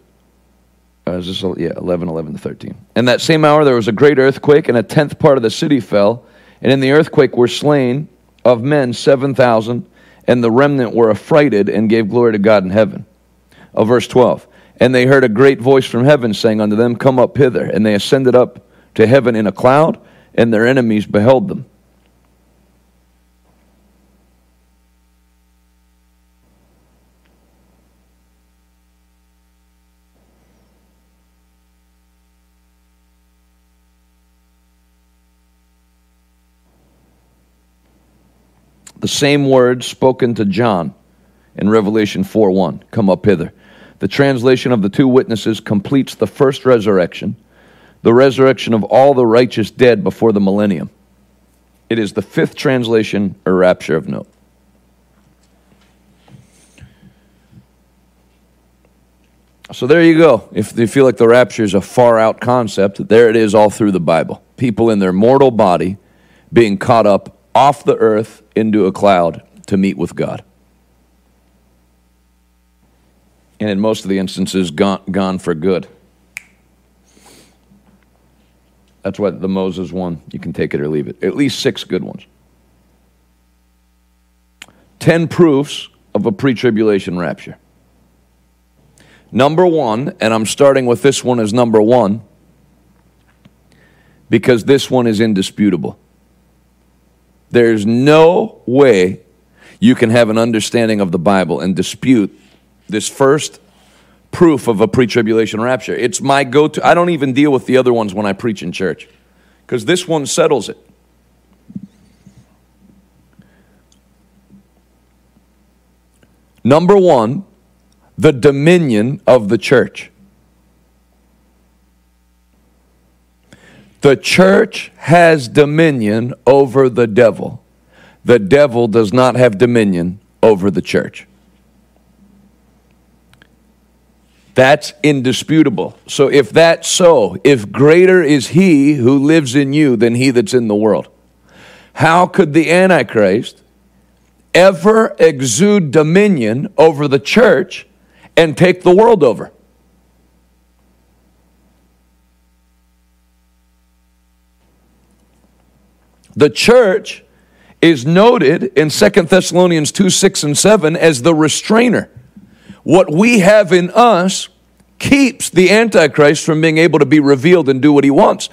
11 to 13. And that same hour there was a great earthquake, and 1/10 part of the city fell. And in the earthquake were slain of men 7,000, and the remnant were affrighted and gave glory to God in heaven. Verse 12. And they heard a great voice from heaven saying unto them, "Come up hither." And they ascended up to heaven in a cloud, and their enemies beheld them. The same words spoken to John in Revelation 4:1, "Come up hither." The translation of the two witnesses completes the first resurrection, the resurrection of all the righteous dead before the millennium. It is the fifth translation or rapture of note. So there you go. If you feel like the rapture is a far-out concept, there it is all through the Bible. People in their mortal body being caught up off the earth into a cloud to meet with God. And in most of the instances, gone for good. That's why the Moses one, you can take it or leave it. At least 6 good ones. 10 proofs of a pre-tribulation rapture. Number 1, and I'm starting with this one as number 1, because this one is indisputable. There's no way you can have an understanding of the Bible and dispute this first proof of a pre-tribulation rapture. It's my go-to. I don't even deal with the other ones when I preach in church, because this one settles it. Number 1, the dominion of the church. The church has dominion over the devil. The devil does not have dominion over the church. That's indisputable. So if that's so, if greater is he who lives in you than he that's in the world, how could the Antichrist ever exude dominion over the church and take the world over? The church is noted in 2 Thessalonians 2:6 and 7 as the restrainer. What we have in us keeps the Antichrist from being able to be revealed and do what he wants.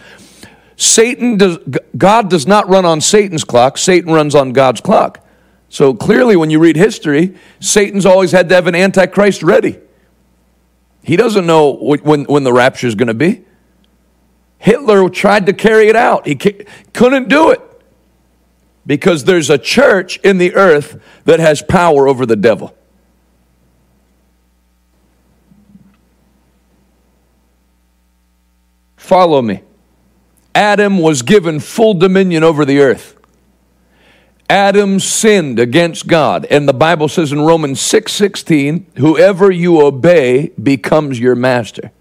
God does not run on Satan's clock. Satan runs on God's clock. So clearly when you read history, Satan's always had to have an Antichrist ready. He doesn't know when the rapture is going to be. Hitler tried to carry it out. He couldn't do it. Because there's a church in the earth that has power over the devil. Follow me. Adam was given full dominion over the earth. Adam sinned against God. And the Bible says in Romans 6:16, whoever you obey becomes your master.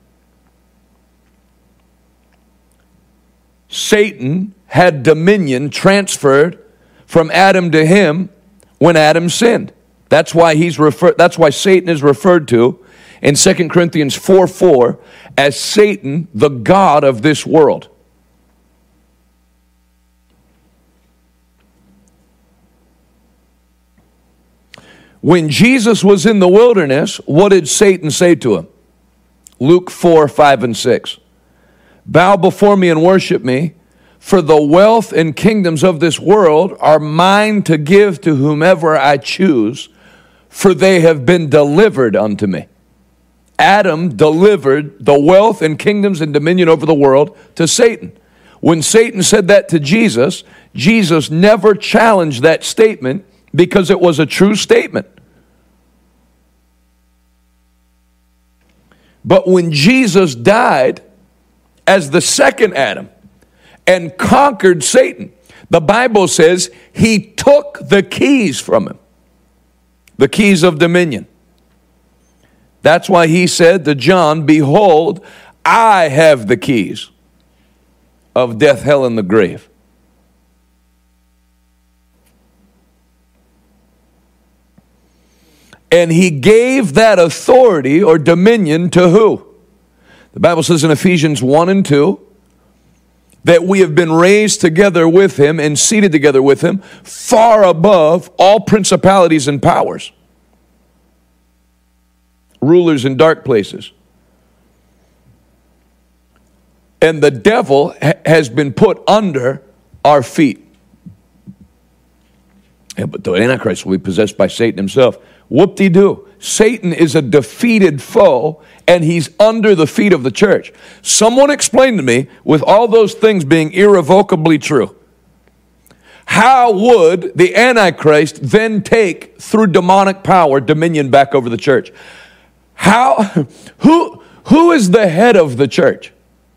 Satan had dominion transferred from Adam to him when Adam sinned. That's why Satan is referred to in 2 Corinthians 4:4 as Satan, the god of this world. When Jesus was in the wilderness, what did Satan say to him? Luke 4, 5, and 6. Bow before me and worship me, for the wealth and kingdoms of this world are mine to give to whomever I choose, for they have been delivered unto me. Adam delivered the wealth and kingdoms and dominion over the world to Satan. When Satan said that to Jesus, Jesus never challenged that statement because it was a true statement. But when Jesus died as the second Adam and conquered Satan, the Bible says he took the keys from him, the keys of dominion. That's why he said to John, behold, I have the keys of death, hell, and the grave. And he gave that authority or dominion to who? The Bible says in Ephesians 1 and 2 that we have been raised together with him and seated together with him far above all principalities and powers, rulers in dark places. And the devil has been put under our feet. Yeah, but the Antichrist will be possessed by Satan himself. Whoop-de-doo. Satan is a defeated foe, and he's under the feet of the church. Someone explain to me, with all those things being irrevocably true, how would the Antichrist then take, through demonic power, dominion back over the church? Who is the head of the church?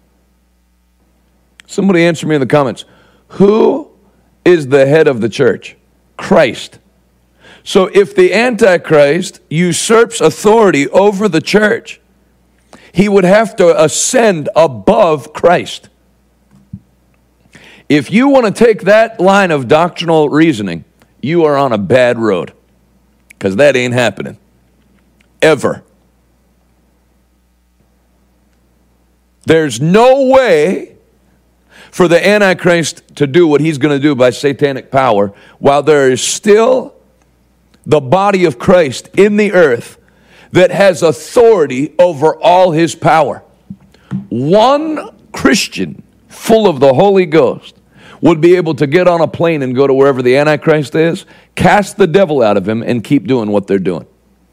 Somebody answer me in the comments. Who is the head of the church? Christ. So if the Antichrist usurps authority over the church, he would have to ascend above Christ. If you want to take that line of doctrinal reasoning, you are on a bad road, because that ain't happening. Ever. There's no way for the Antichrist to do what he's going to do by satanic power while there is still the body of Christ in the earth that has authority over all his power. One Christian full of the Holy Ghost would be able to get on a plane and go to wherever the Antichrist is, cast the devil out of him, and keep doing what they're doing.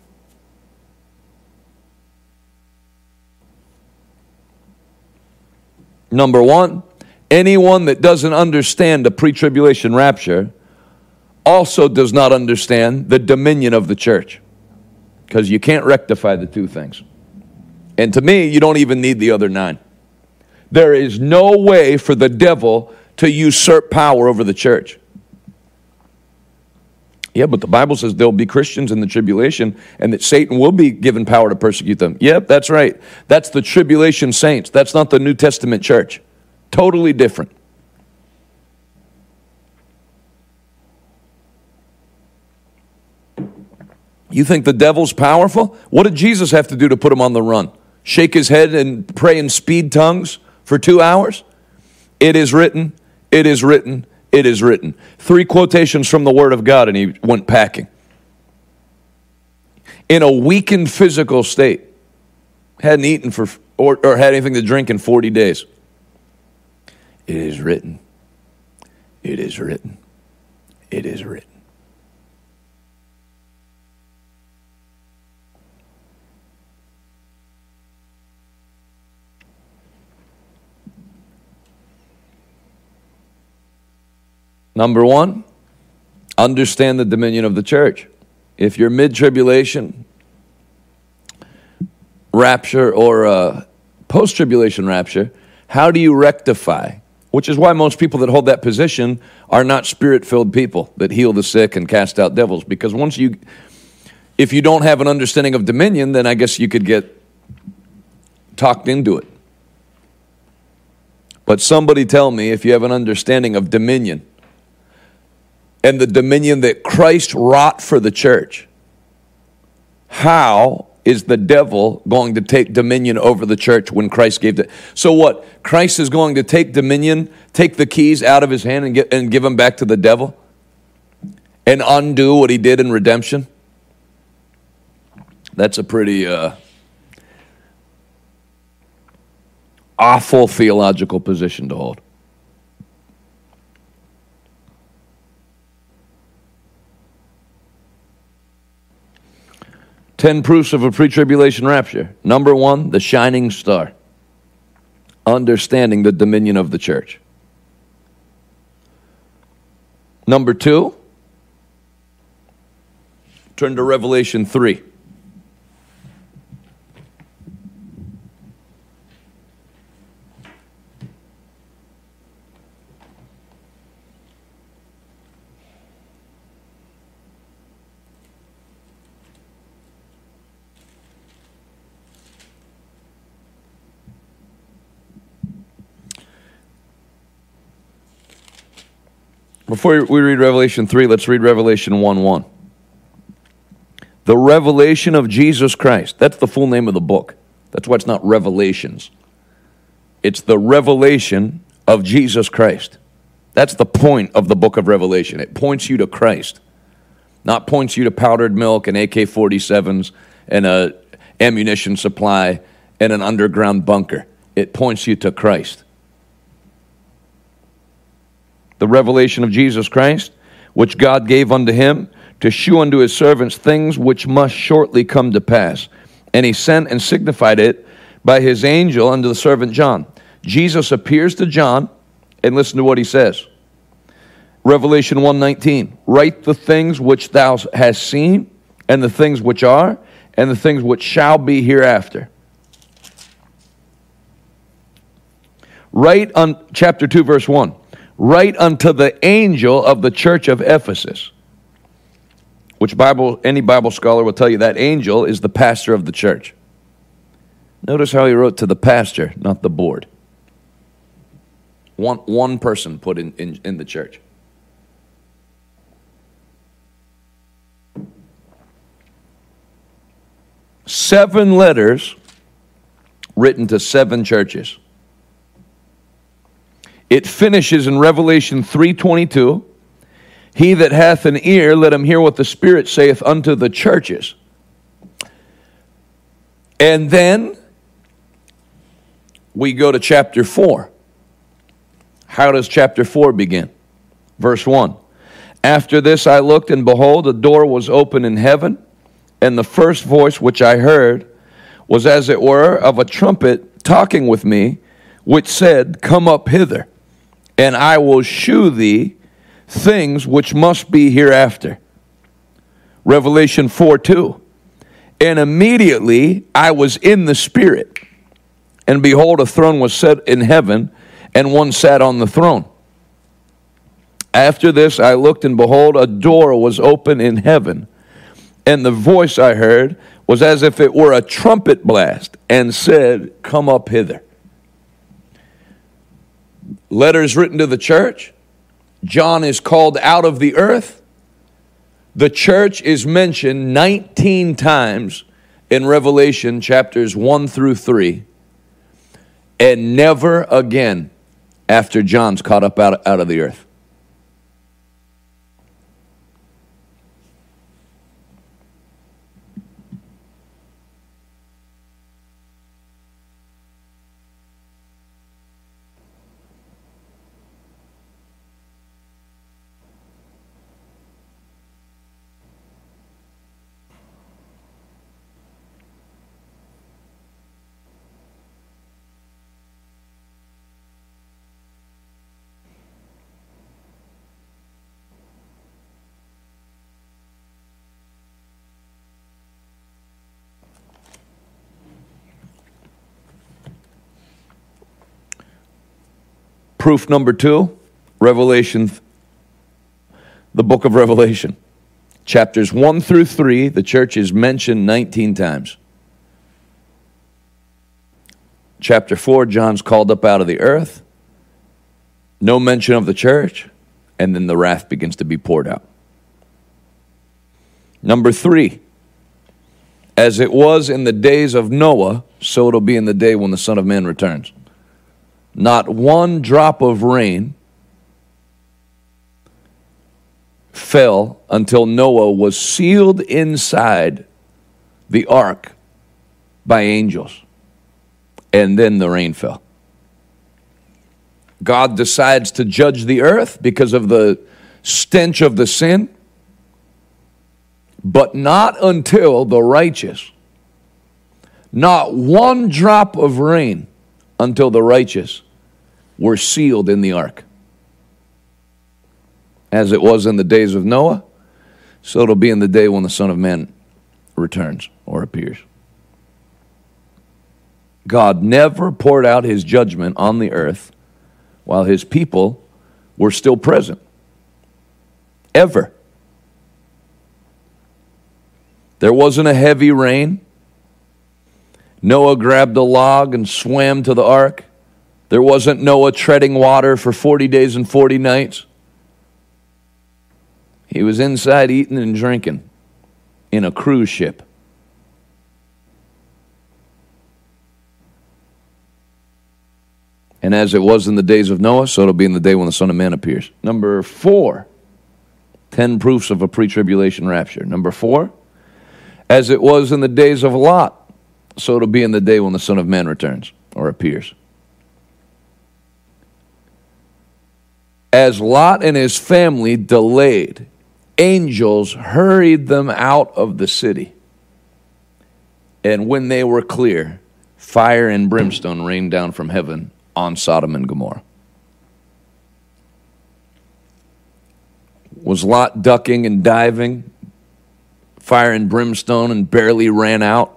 Number one, anyone that doesn't understand the pre-tribulation rapture also does not understand the dominion of the church, because you can't rectify the two things. And to me, you don't even need the other 9. There is no way for the devil to usurp power over the church. Yeah, but the Bible says there'll be Christians in the tribulation and that Satan will be given power to persecute them. Yep, that's right. That's the tribulation saints. That's not the New Testament church. Totally different. You think the devil's powerful? What did Jesus have to do to put him on the run? Shake his head and pray in speed tongues for 2 hours? It is written, it is written, it is written. 3 quotations from the Word of God, and he went packing. In a weakened physical state. Hadn't eaten or had anything to drink in 40 days. It is written. It is written. It is written. Number one, understand the dominion of the church. If you're mid-tribulation rapture or post-tribulation rapture, how do you rectify? Which is why most people that hold that position are not spirit-filled people that heal the sick and cast out devils. Because if you don't have an understanding of dominion, then I guess you could get talked into it. But somebody tell me, if you have an understanding of dominion, and the dominion that Christ wrought for the church, how is the devil going to take dominion over the church when Christ gave it? So what? Christ is going to take dominion, take the keys out of his hand and give them back to the devil and undo what he did in redemption? That's a pretty awful theological position to hold. Ten proofs of a pre-tribulation rapture. Number one, the shining star. Understanding the dominion of the church. Number two, turn to Revelation 3. Before we read Revelation 3, let's read Revelation 1:1. The revelation of Jesus Christ. That's the full name of the book. That's why it's not Revelations. It's the revelation of Jesus Christ. That's the point of the book of Revelation. It points you to Christ, not points you to powdered milk and AK-47s and a ammunition supply and an underground bunker. It points you to Christ. The revelation of Jesus Christ, which God gave unto him to shew unto his servants things which must shortly come to pass. And he sent and signified it by his angel unto the servant John. Jesus appears to John, and listen to what he says. Revelation 1:19, write the things which thou hast seen, and the things which are, and the things which shall be hereafter. Write on chapter 2, verse 1. Write unto the angel of the church of Ephesus, which any Bible scholar will tell you that angel is the pastor of the church. Notice how he wrote to the pastor, not the board. One person put in the church. Seven letters written to seven churches. It finishes in Revelation 3:22. He that hath an ear, let him hear what the Spirit saith unto the churches. And then we go to chapter 4. How does chapter 4 begin? Verse 1. After this I looked, and behold, a door was open in heaven, and the first voice which I heard was as it were of a trumpet talking with me, which said, Come up hither, and I will shew thee things which must be hereafter. Revelation 4:2. And immediately I was in the Spirit, and behold, a throne was set in heaven, and one sat on the throne. After this I looked, and behold, a door was open in heaven, and the voice I heard was as if it were a trumpet blast, and said, Come up hither. Letters written to the church. John is called out of the earth. The church is mentioned 19 times in Revelation chapters 1 through 3, and never again after John's caught up out of the earth. Proof number 2, Revelation, the book of Revelation. Chapters 1 through 3, the church is mentioned 19 times. Chapter 4, John's called up out of the earth. No mention of the church. And then the wrath begins to be poured out. Number 3, as it was in the days of Noah, so it'll be in the day when the Son of Man returns. Not one drop of rain fell until Noah was sealed inside the ark by angels. And then the rain fell. God decides to judge the earth because of the stench of the sin, but not until the righteous. Not one drop of rain until the righteous were sealed in the ark. As it was in the days of Noah, so it'll be in the day when the Son of Man returns or appears. God never poured out his judgment on the earth while his people were still present. Ever. There wasn't a heavy rain. Noah grabbed a log and swam to the ark. There wasn't Noah treading water for 40 days and 40 nights. He was inside eating and drinking in a cruise ship. And as it was in the days of Noah, so it'll be in the day when the Son of Man appears. Number 4, 10 proofs of a pre-tribulation rapture. Number 4, as it was in the days of Lot, so it'll be in the day when the Son of Man returns or appears. As Lot and his family delayed, angels hurried them out of the city. And when they were clear, fire and brimstone rained down from heaven on Sodom and Gomorrah. Was Lot ducking and diving, fire and brimstone, and barely ran out?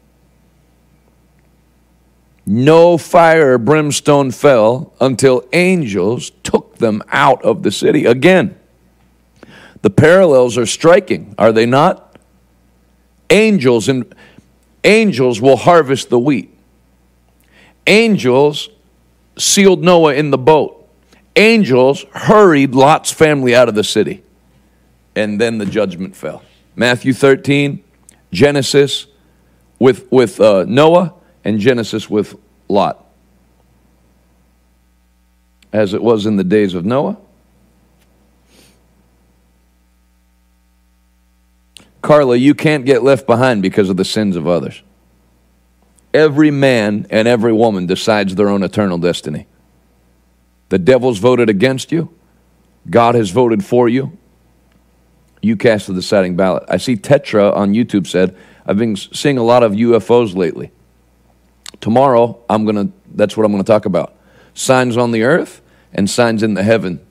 No fire or brimstone fell until angels took them out of the city. Again, the parallels are striking, are they not? Angels will harvest the wheat. Angels sealed Noah in the boat. Angels hurried Lot's family out of the city. And then the judgment fell. Matthew 13, Genesis with Noah, and Genesis with Lot. As it was in the days of Noah. Carla, you can't get left behind because of the sins of others. Every man and every woman decides their own eternal destiny. The devil's voted against you. God has voted for you. You cast the deciding ballot. I see Tetra on YouTube said, I've been seeing a lot of UFOs lately. Tomorrow, that's what I'm going to talk about. Signs on the earth and signs in the heaven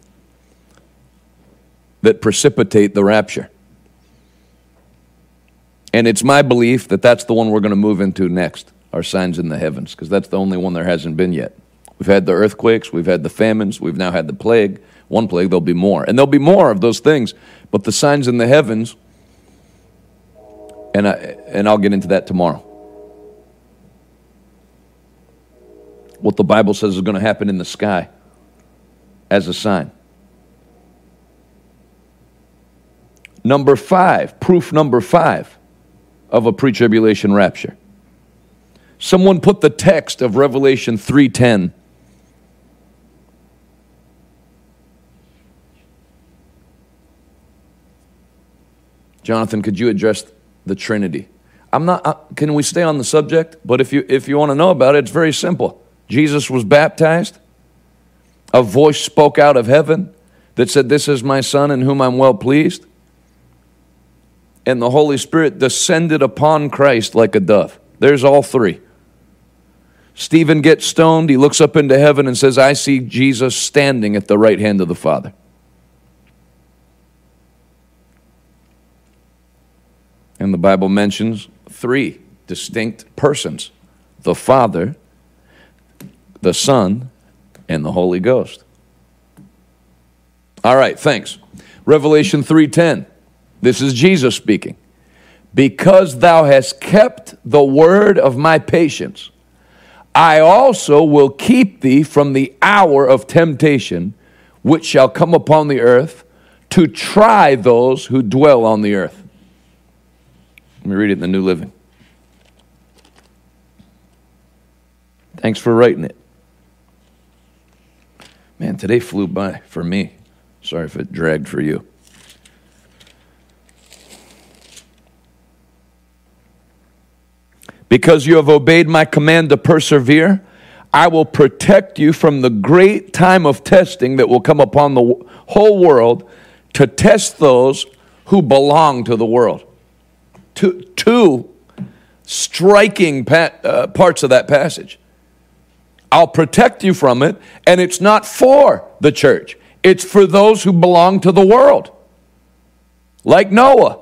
that precipitate the rapture. And it's my belief that that's the one we're going to move into next, our signs in the heavens, because that's the only one there hasn't been yet. We've had the earthquakes, we've had the famines, we've now had the plague. One plague, there'll be more. And there'll be more of those things. But the signs in the heavens, and I'll get into that tomorrow. What the Bible says is going to happen in the sky as a sign. Number 5, proof number 5 of a pre-tribulation rapture. Someone put the text of Revelation 3:10. Jonathan, could you address the Trinity? Can we stay on the subject? But if you want to know about it, it's very simple. Jesus was baptized. A voice spoke out of heaven that said, "This is my Son in whom I'm well pleased." And the Holy Spirit descended upon Christ like a dove. There's all three. Stephen gets stoned. He looks up into heaven and says, "I see Jesus standing at the right hand of the Father." And the Bible mentions 3 distinct persons: the Father, the Son, and the Holy Ghost. All right, thanks. Revelation 3:10. This is Jesus speaking. "Because thou hast kept the word of my patience, I also will keep thee from the hour of temptation, which shall come upon the earth, to try those who dwell on the earth." Let me read it in the New Living. Thanks for writing it. Man, today flew by for me. Sorry if it dragged for you. Because you have obeyed my command to persevere, I will protect you from the great time of testing that will come upon the whole world to test those who belong to the world. Two striking parts of that passage. I'll protect you from it, and it's not for the church. It's for those who belong to the world. Like Noah.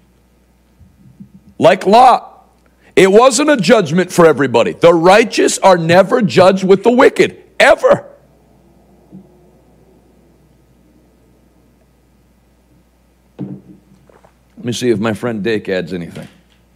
Like Lot. It wasn't a judgment for everybody. The righteous are never judged with the wicked, ever. Let me see if my friend Dake adds anything.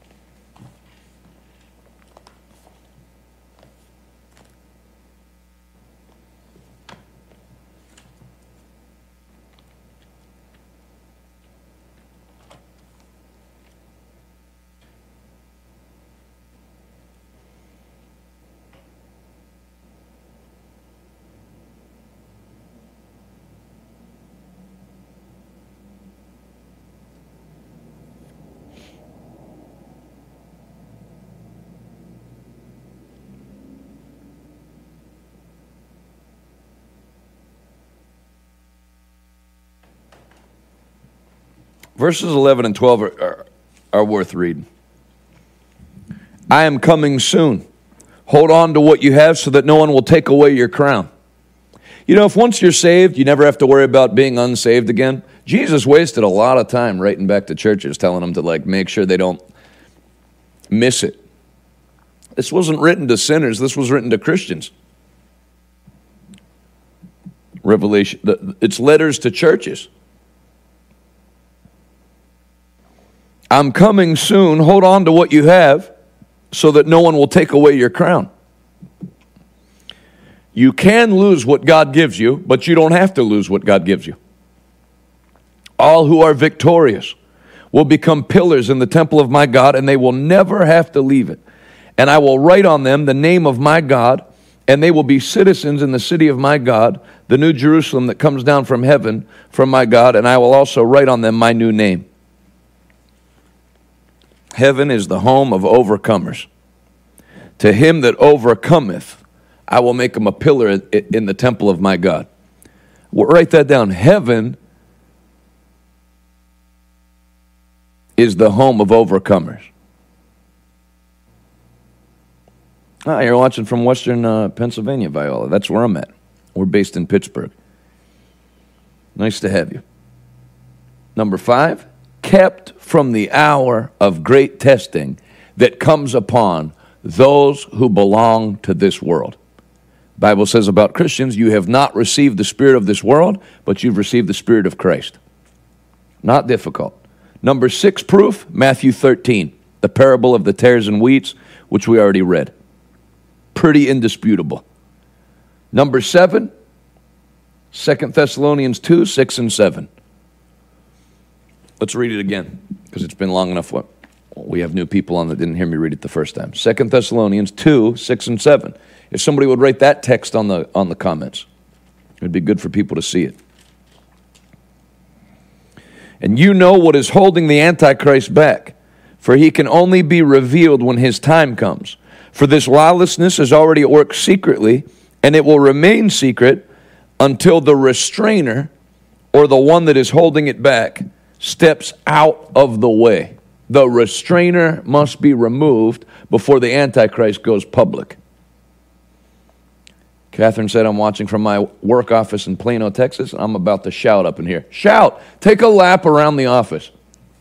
Verses 11 and 12 are worth reading. I am coming soon. Hold on to what you have so that no one will take away your crown. You know, if once you're saved, you never have to worry about being unsaved again. Jesus wasted a lot of time writing back to churches, telling them to make sure they don't miss it. This wasn't written to sinners. This was written to Christians. Revelation, it's letters to churches. I'm coming soon. Hold on to what you have so that no one will take away your crown. You can lose what God gives you, but you don't have to lose what God gives you. All who are victorious will become pillars in the temple of my God, and they will never have to leave it. And I will write on them the name of my God, and they will be citizens in the city of my God, the new Jerusalem that comes down from heaven from my God, and I will also write on them my new name. Heaven is the home of overcomers. To him that overcometh, I will make him a pillar in the temple of my God. Well, write that down. Heaven is the home of overcomers. Ah, you're watching from Western Pennsylvania, Viola. That's where I'm at. We're based in Pittsburgh. Nice to have you. Number 5. Kept from the hour of great testing that comes upon those who belong to this world. The Bible says about Christians, you have not received the spirit of this world, but you've received the Spirit of Christ. Not difficult. Number 6 proof, Matthew 13, the parable of the tares and wheats, which we already read. Pretty indisputable. Number 7, 2 Thessalonians 2, 6 and 7. Let's read it again, because it's been long enough. We have new people on that didn't hear me read it the first time. 2 Thessalonians 2, 6 and 7. If somebody would write that text on the comments, it would be good for people to see it. And you know what is holding the Antichrist back, for he can only be revealed when his time comes. For this lawlessness is already at work secretly, and it will remain secret until the restrainer, or the one that is holding it back, steps out of the way. The restrainer must be removed before the Antichrist goes public. Catherine said, I'm watching from my work office in Plano, Texas, and I'm about to shout up in here. Shout! Take a lap around the office.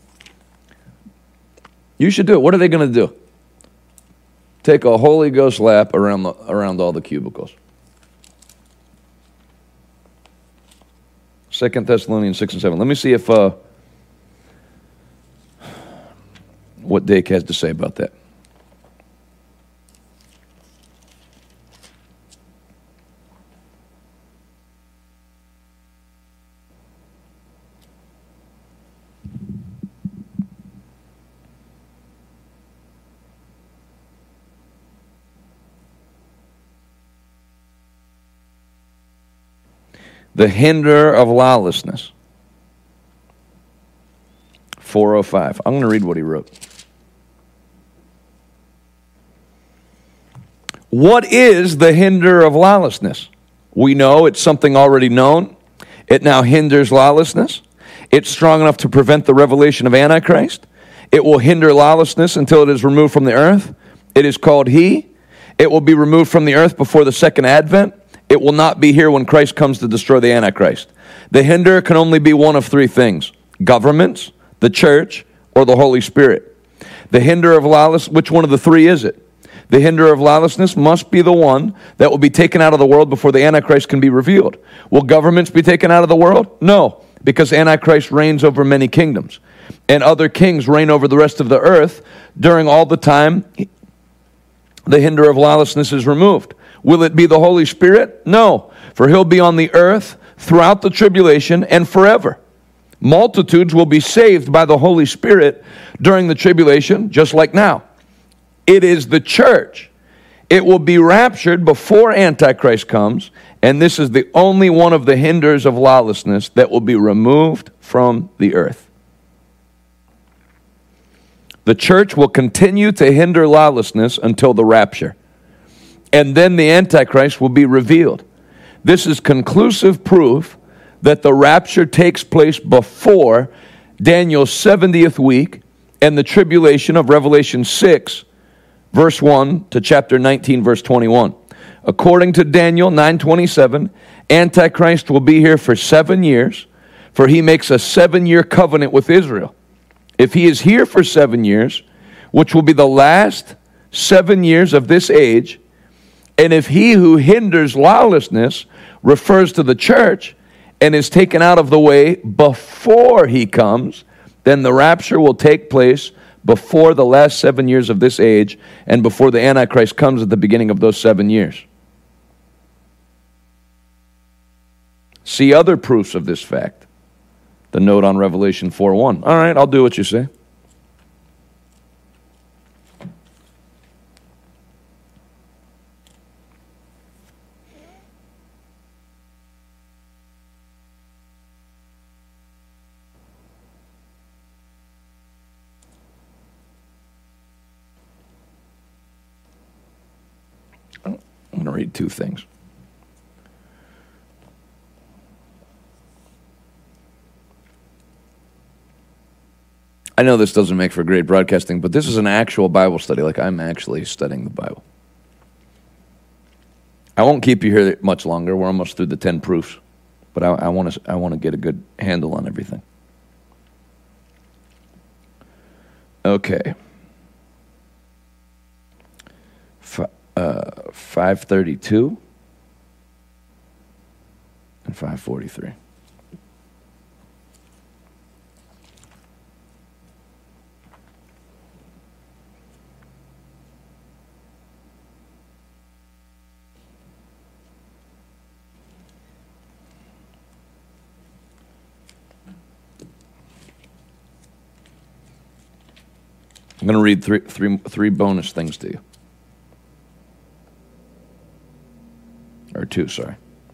You should do it. What are they going to do? Take a Holy Ghost lap around all the cubicles. 2 Thessalonians 6 and 7. Let me see if what Dake has to say about that. The hinder of lawlessness. 405. I'm going to read what he wrote. What is the hinder of lawlessness? We know it's something already known. It now hinders lawlessness. It's strong enough to prevent the revelation of Antichrist. It will hinder lawlessness until it is removed from the earth. It is called He. It will be removed from the earth before the second advent. It will not be here when Christ comes to destroy the Antichrist. The hinder can only be one of three things: governments, the church, or the Holy Spirit. The hinder of lawlessness, which one of the three is it? The hinder of lawlessness must be the one that will be taken out of the world before the Antichrist can be revealed. Will governments be taken out of the world? No, because Antichrist reigns over many kingdoms, and other kings reign over the rest of the earth during all the time the hinder of lawlessness is removed. Will it be the Holy Spirit? No, for he'll be on the earth throughout the tribulation and forever. Multitudes will be saved by the Holy Spirit during the tribulation, just like now. It is the church. It will be raptured before Antichrist comes, and this is the only one of the hinders of lawlessness that will be removed from the earth. The church will continue to hinder lawlessness until the rapture, and then the Antichrist will be revealed. This is conclusive proof that the rapture takes place before Daniel's 70th week and the tribulation of Revelation 6, verse 1 to chapter 19, verse 21. According to Daniel 9:27, Antichrist will be here for 7 years, for he makes a 7-year covenant with Israel. If he is here for 7 years, which will be the last 7 years of this age, and if he who hinders lawlessness refers to the church and is taken out of the way before he comes, then the rapture will take place before the last 7 years of this age and before the Antichrist comes at the beginning of those 7 years. See other proofs of this fact. The note on Revelation 4:1. All right, I'll do what you say. I'm going to read two things. I know this doesn't make for great broadcasting, but this is an actual Bible study. Like, I'm actually studying the Bible. I won't keep you here much longer. We're almost through the 10 proofs, but I want to get a good handle on everything. Okay. 532 and 543. I'm going to read three bonus things to you. Or two, sorry.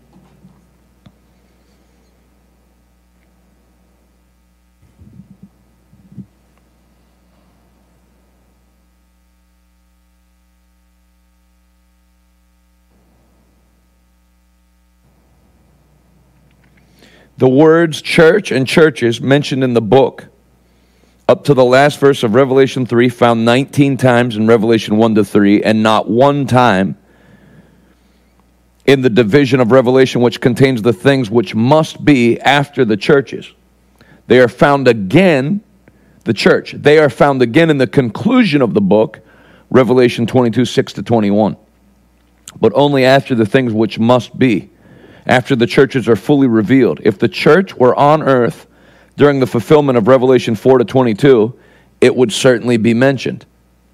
The words church and churches mentioned in the book up to the last verse of Revelation 3 found 19 times in Revelation 1 to 3 and not one time in the division of Revelation which contains the things which must be after the churches. They are found again, the church. They are found again in the conclusion of the book, Revelation 22, 6 to 21. But only after the things which must be, after the churches are fully revealed. If the church were on earth during the fulfillment of Revelation 4 to 22, it would certainly be mentioned.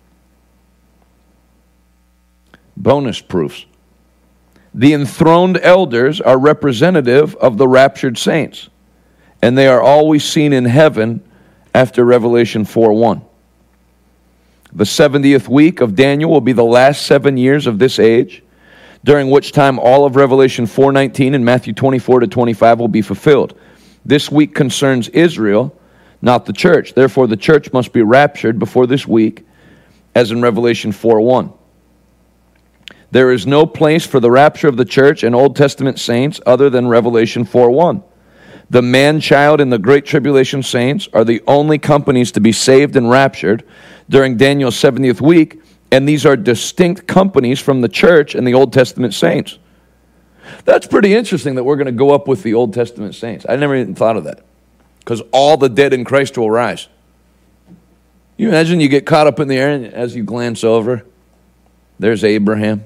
Bonus proofs. The enthroned elders are representative of the raptured saints, and they are always seen in heaven after Revelation 4:1. The 70th week of Daniel will be the last 7 years of this age, during which time all of Revelation 4:19 and Matthew 24 to 25 will be fulfilled. This week concerns Israel, not the church. Therefore, the church must be raptured before this week, as in Revelation 4:1. There is no place for the rapture of the church and Old Testament saints other than Revelation 4:1. The man-child and the great tribulation saints are the only companies to be saved and raptured during Daniel's 70th week, and these are distinct companies from the church and the Old Testament saints. That's pretty interesting that we're going to go up with the Old Testament saints. I never even thought of that. Because all the dead in Christ will rise. You imagine you get caught up in the air, and as you glance over, there's Abraham.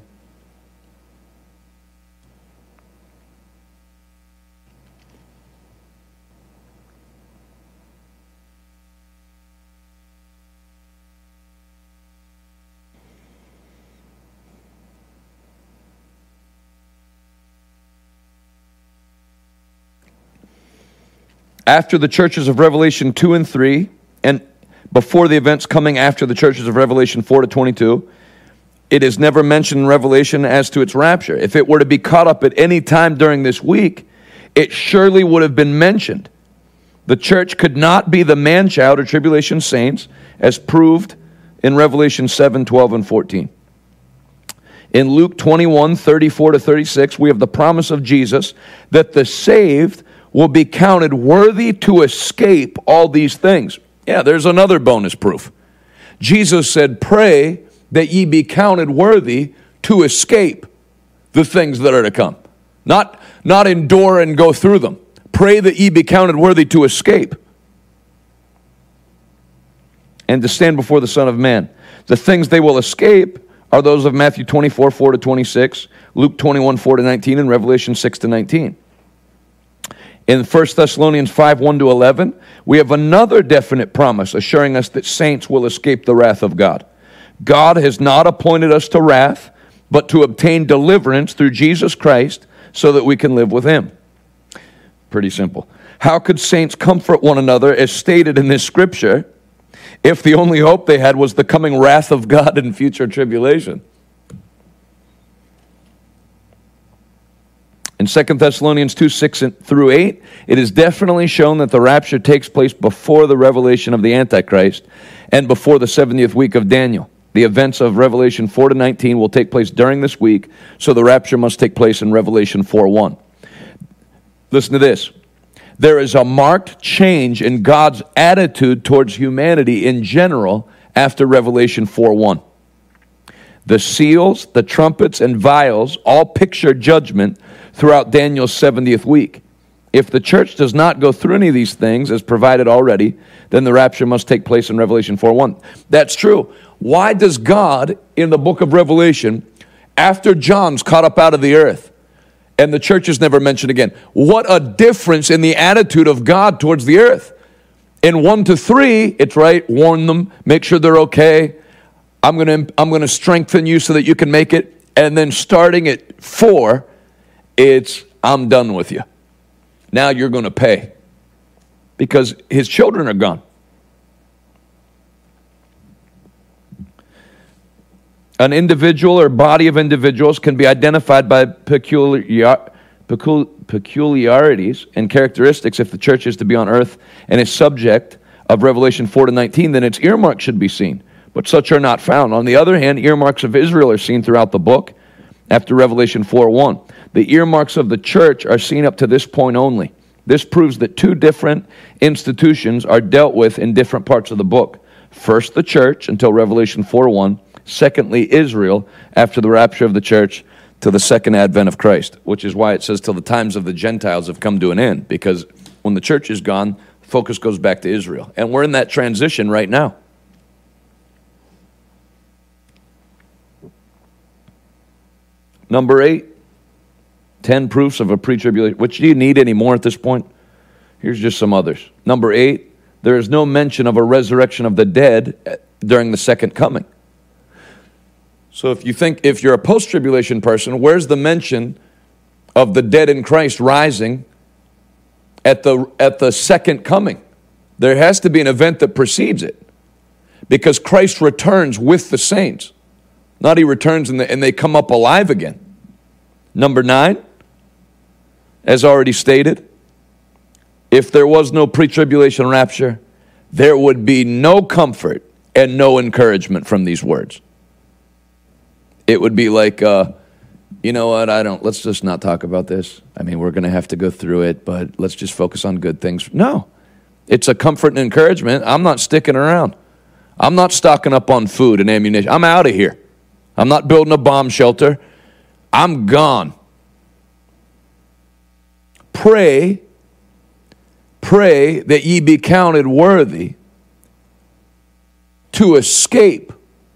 After the churches of Revelation 2 and 3, and before the events coming after the churches of Revelation 4 to 22, it is never mentioned in Revelation as to its rapture. If it were to be caught up at any time during this week, it surely would have been mentioned. The church could not be the man-child or tribulation saints as proved in Revelation 7, 12, and 14. In Luke 21, 34 to 36, we have the promise of Jesus that the saved will be counted worthy to escape all these things. Yeah, there's another bonus proof. Jesus said, pray that ye be counted worthy to escape the things that are to come. Not endure and go through them. Pray that ye be counted worthy to escape and to stand before the Son of Man. The things they will escape are those of Matthew 24, 4 to 26, Luke 21, 4 to 19, and Revelation 6 to 19. In 1 Thessalonians 5, 1 to 11, we have another definite promise assuring us that saints will escape the wrath of God. God has not appointed us to wrath, but to obtain deliverance through Jesus Christ so that we can live with Him. Pretty simple. How could saints comfort one another as stated in this scripture if the only hope they had was the coming wrath of God in future tribulation? In 2 Thessalonians 2, 6 through 8, it is definitely shown that the rapture takes place before the revelation of the Antichrist and before the 70th week of Daniel. The events of Revelation 4 to 19 will take place during this week, so the rapture must take place in Revelation 4:1. Listen to this. There is a marked change in God's attitude towards humanity in general after Revelation 4:1. The seals, the trumpets, and vials all picture judgment throughout Daniel's 70th week. If the church does not go through any of these things as provided already, then the rapture must take place in Revelation 4:1. That's true. Why does God, in the book of Revelation, after John's caught up out of the earth, and the church is never mentioned again, what a difference in the attitude of God towards the earth. In 1 to 3, it's right, warn them, make sure they're okay. I'm going to strengthen you so that you can make it. And then starting at 4, it's, I'm done with you. Now you're going to pay. Because his children are gone. An individual or body of individuals can be identified by peculiarities and characteristics. If the church is to be on earth and is subject of Revelation 4 to 19, then its earmarks should be seen. But such are not found. On the other hand, earmarks of Israel are seen throughout the book after Revelation 4:1. The earmarks of the church are seen up to this point only. This proves that two different institutions are dealt with in different parts of the book. First, the church until Revelation 4:1. Secondly, Israel after the rapture of the church to the second advent of Christ, which is why it says till the times of the Gentiles have come to an end, because when the church is gone, focus goes back to Israel. And we're in that transition right now. Number 8, 10 proofs of a pre-tribulation. Which do you need any more at this point? Here's just some others. Number 8, there is no mention of a resurrection of the dead during the second coming. So if you're a post-tribulation person, where's the mention of the dead in Christ rising at the second coming? There has to be an event that precedes it, because Christ returns with the saints. Not he returns and they come up alive again. Number 9, as already stated, if there was no pre-tribulation rapture, there would be no comfort and no encouragement from these words. It would be like, you know what, let's just not talk about this. I mean, we're going to have to go through it, but let's just focus on good things. No, it's a comfort and encouragement. I'm not sticking around. I'm not stocking up on food and ammunition. I'm out of here. I'm not building a bomb shelter. I'm gone. Pray that ye be counted worthy to escape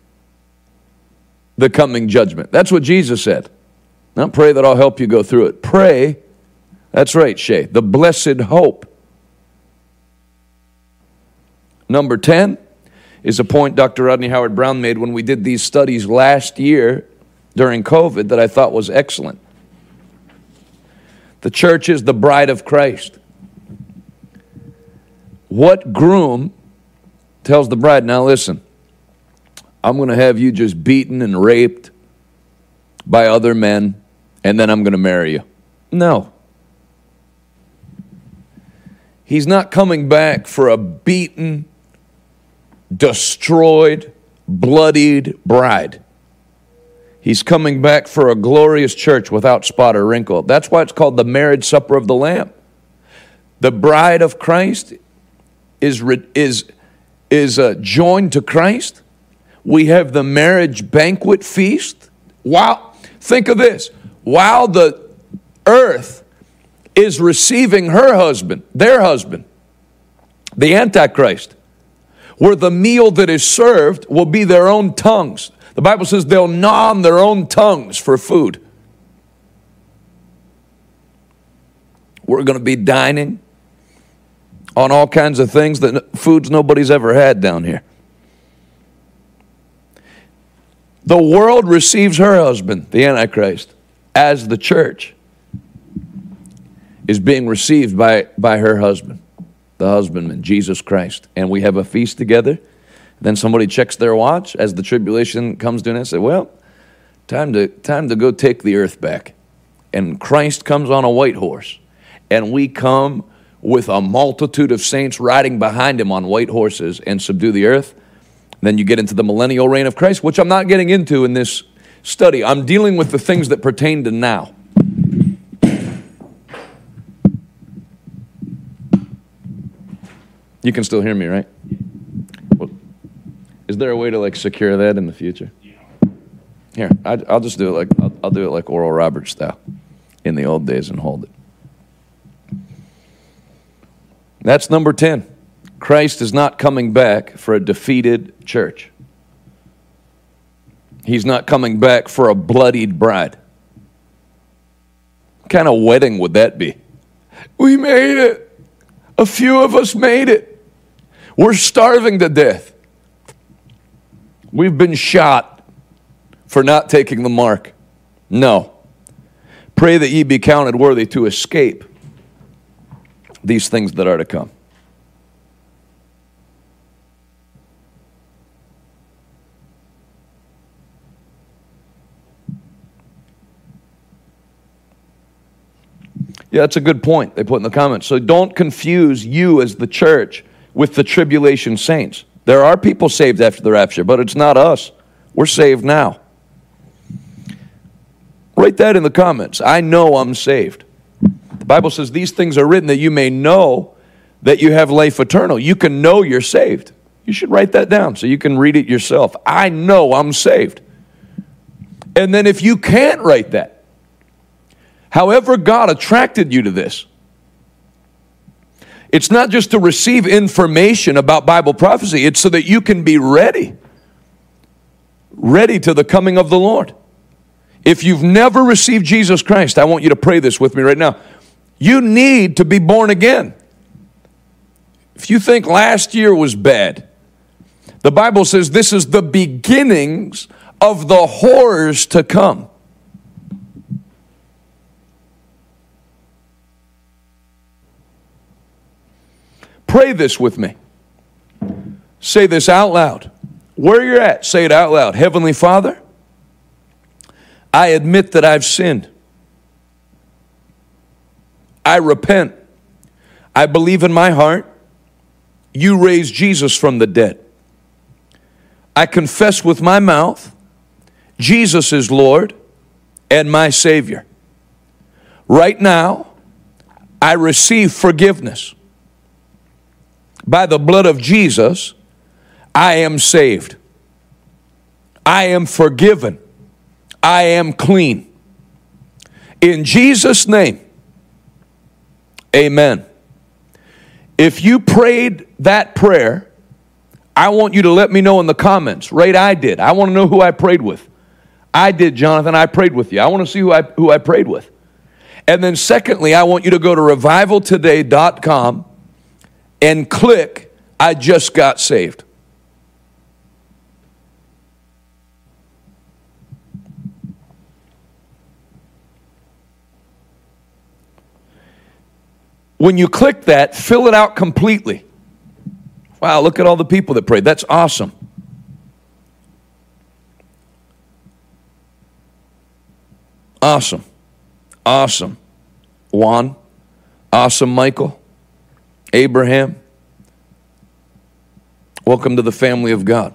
the coming judgment. That's what Jesus said. Not pray that I'll help you go through it. Pray, that's right, Shay, the blessed hope. Number 10 is a point Dr. Rodney Howard-Browne made when we did these studies last year during COVID that I thought was excellent. The church is the bride of Christ. What groom tells the bride, now listen, I'm going to have you just beaten and raped by other men, and then I'm going to marry you? No. He's not coming back for a beaten, destroyed, bloodied bride. He's coming back for a glorious church without spot or wrinkle. That's why it's called the marriage supper of the Lamb. The bride of Christ is joined to Christ. We have the marriage banquet feast. Wow, think of this. While the earth is receiving her husband, their husband, the Antichrist, where the meal that is served will be their own tongues. The Bible says they'll gnaw on their own tongues for food. We're going to be dining on all kinds of things, foods nobody's ever had down here. The world receives her husband, the Antichrist, as the church is being received by her husband, the husbandman, Jesus Christ. And we have a feast together. Then somebody checks their watch as the tribulation comes to an end and says, well, time to go take the earth back. And Christ comes on a white horse. And we come with a multitude of saints riding behind him on white horses and subdue the earth. Then you get into the millennial reign of Christ, which I'm not getting into in this study. I'm dealing with the things that pertain to now. You can still hear me, right? Well, is there a way to secure that in the future? Here, I'll just do it I'll do it like Oral Roberts style in the old days and hold it. That's number 10. Christ is not coming back for a defeated church. He's not coming back for a bloodied bride. What kind of wedding would that be? We made it. A few of us made it. We're starving to death. We've been shot for not taking the mark. No. Pray that ye be counted worthy to escape these things that are to come. Yeah, that's a good point they put in the comments. So don't confuse you as the church with the tribulation saints. There are people saved after the rapture, but it's not us. We're saved now. Write that in the comments. I know I'm saved. The Bible says these things are written that you may know that you have life eternal. You can know you're saved. You should write that down so you can read it yourself. I know I'm saved. And then if you can't write that, however God attracted you to this, it's not just to receive information about Bible prophecy. It's so that you can be ready to the coming of the Lord. If you've never received Jesus Christ, I want you to pray this with me right now. You need to be born again. If you think last year was bad, the Bible says this is the beginnings of the horrors to come. Pray this with me. Say this out loud. Where you're at, say it out loud. Heavenly Father, I admit that I've sinned. I repent. I believe in my heart you raised Jesus from the dead. I confess with my mouth Jesus is Lord and my Savior. Right now, I receive forgiveness. By the blood of Jesus, I am saved. I am forgiven. I am clean. In Jesus' name, amen. If you prayed that prayer, I want you to let me know in the comments. Right, I did. I want to know who I prayed with. I did, Jonathan. I prayed with you. I want to see who I prayed with. And then secondly, I want you to go to revivaltoday.com and click, I just got saved. When you click that, fill it out completely. Wow, look at all the people that prayed. That's awesome. Awesome. Awesome. Juan. Awesome, Michael. Abraham. Welcome to the family of God.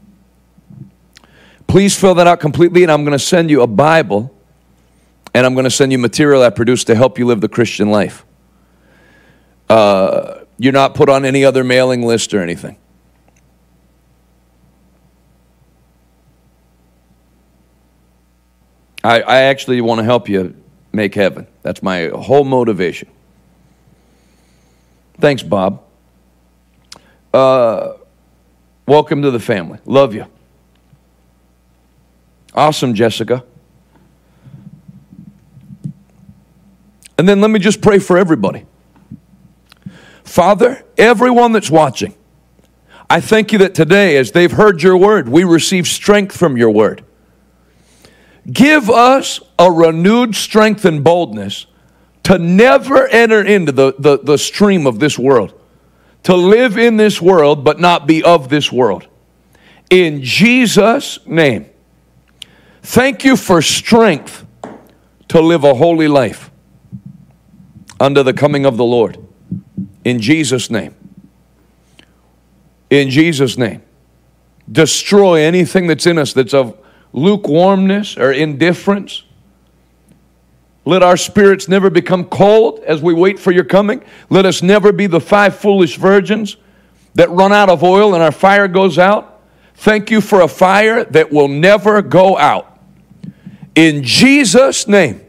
Please fill that out completely, and I'm going to send you a Bible, and I'm going to send you material I produced to help you live the Christian life. You're not put on any other mailing list or anything. I actually want to help you make heaven. That's my whole motivation. Thanks, Bob. Welcome to the family. Love you. Awesome, Jessica. And then let me just pray for everybody. Father, everyone that's watching, I thank you that today, as they've heard your word, we receive strength from your word. Give us a renewed strength and boldness to never enter into the stream of this world, to live in this world but not be of this world. In Jesus' name, thank you for strength to live a holy life under the coming of the Lord. In Jesus' name. In Jesus' name. Destroy anything that's in us that's of lukewarmness or indifference. Let our spirits never become cold as we wait for your coming. Let us never be the 5 foolish virgins that run out of oil and our fire goes out. Thank you for a fire that will never go out. In Jesus' name.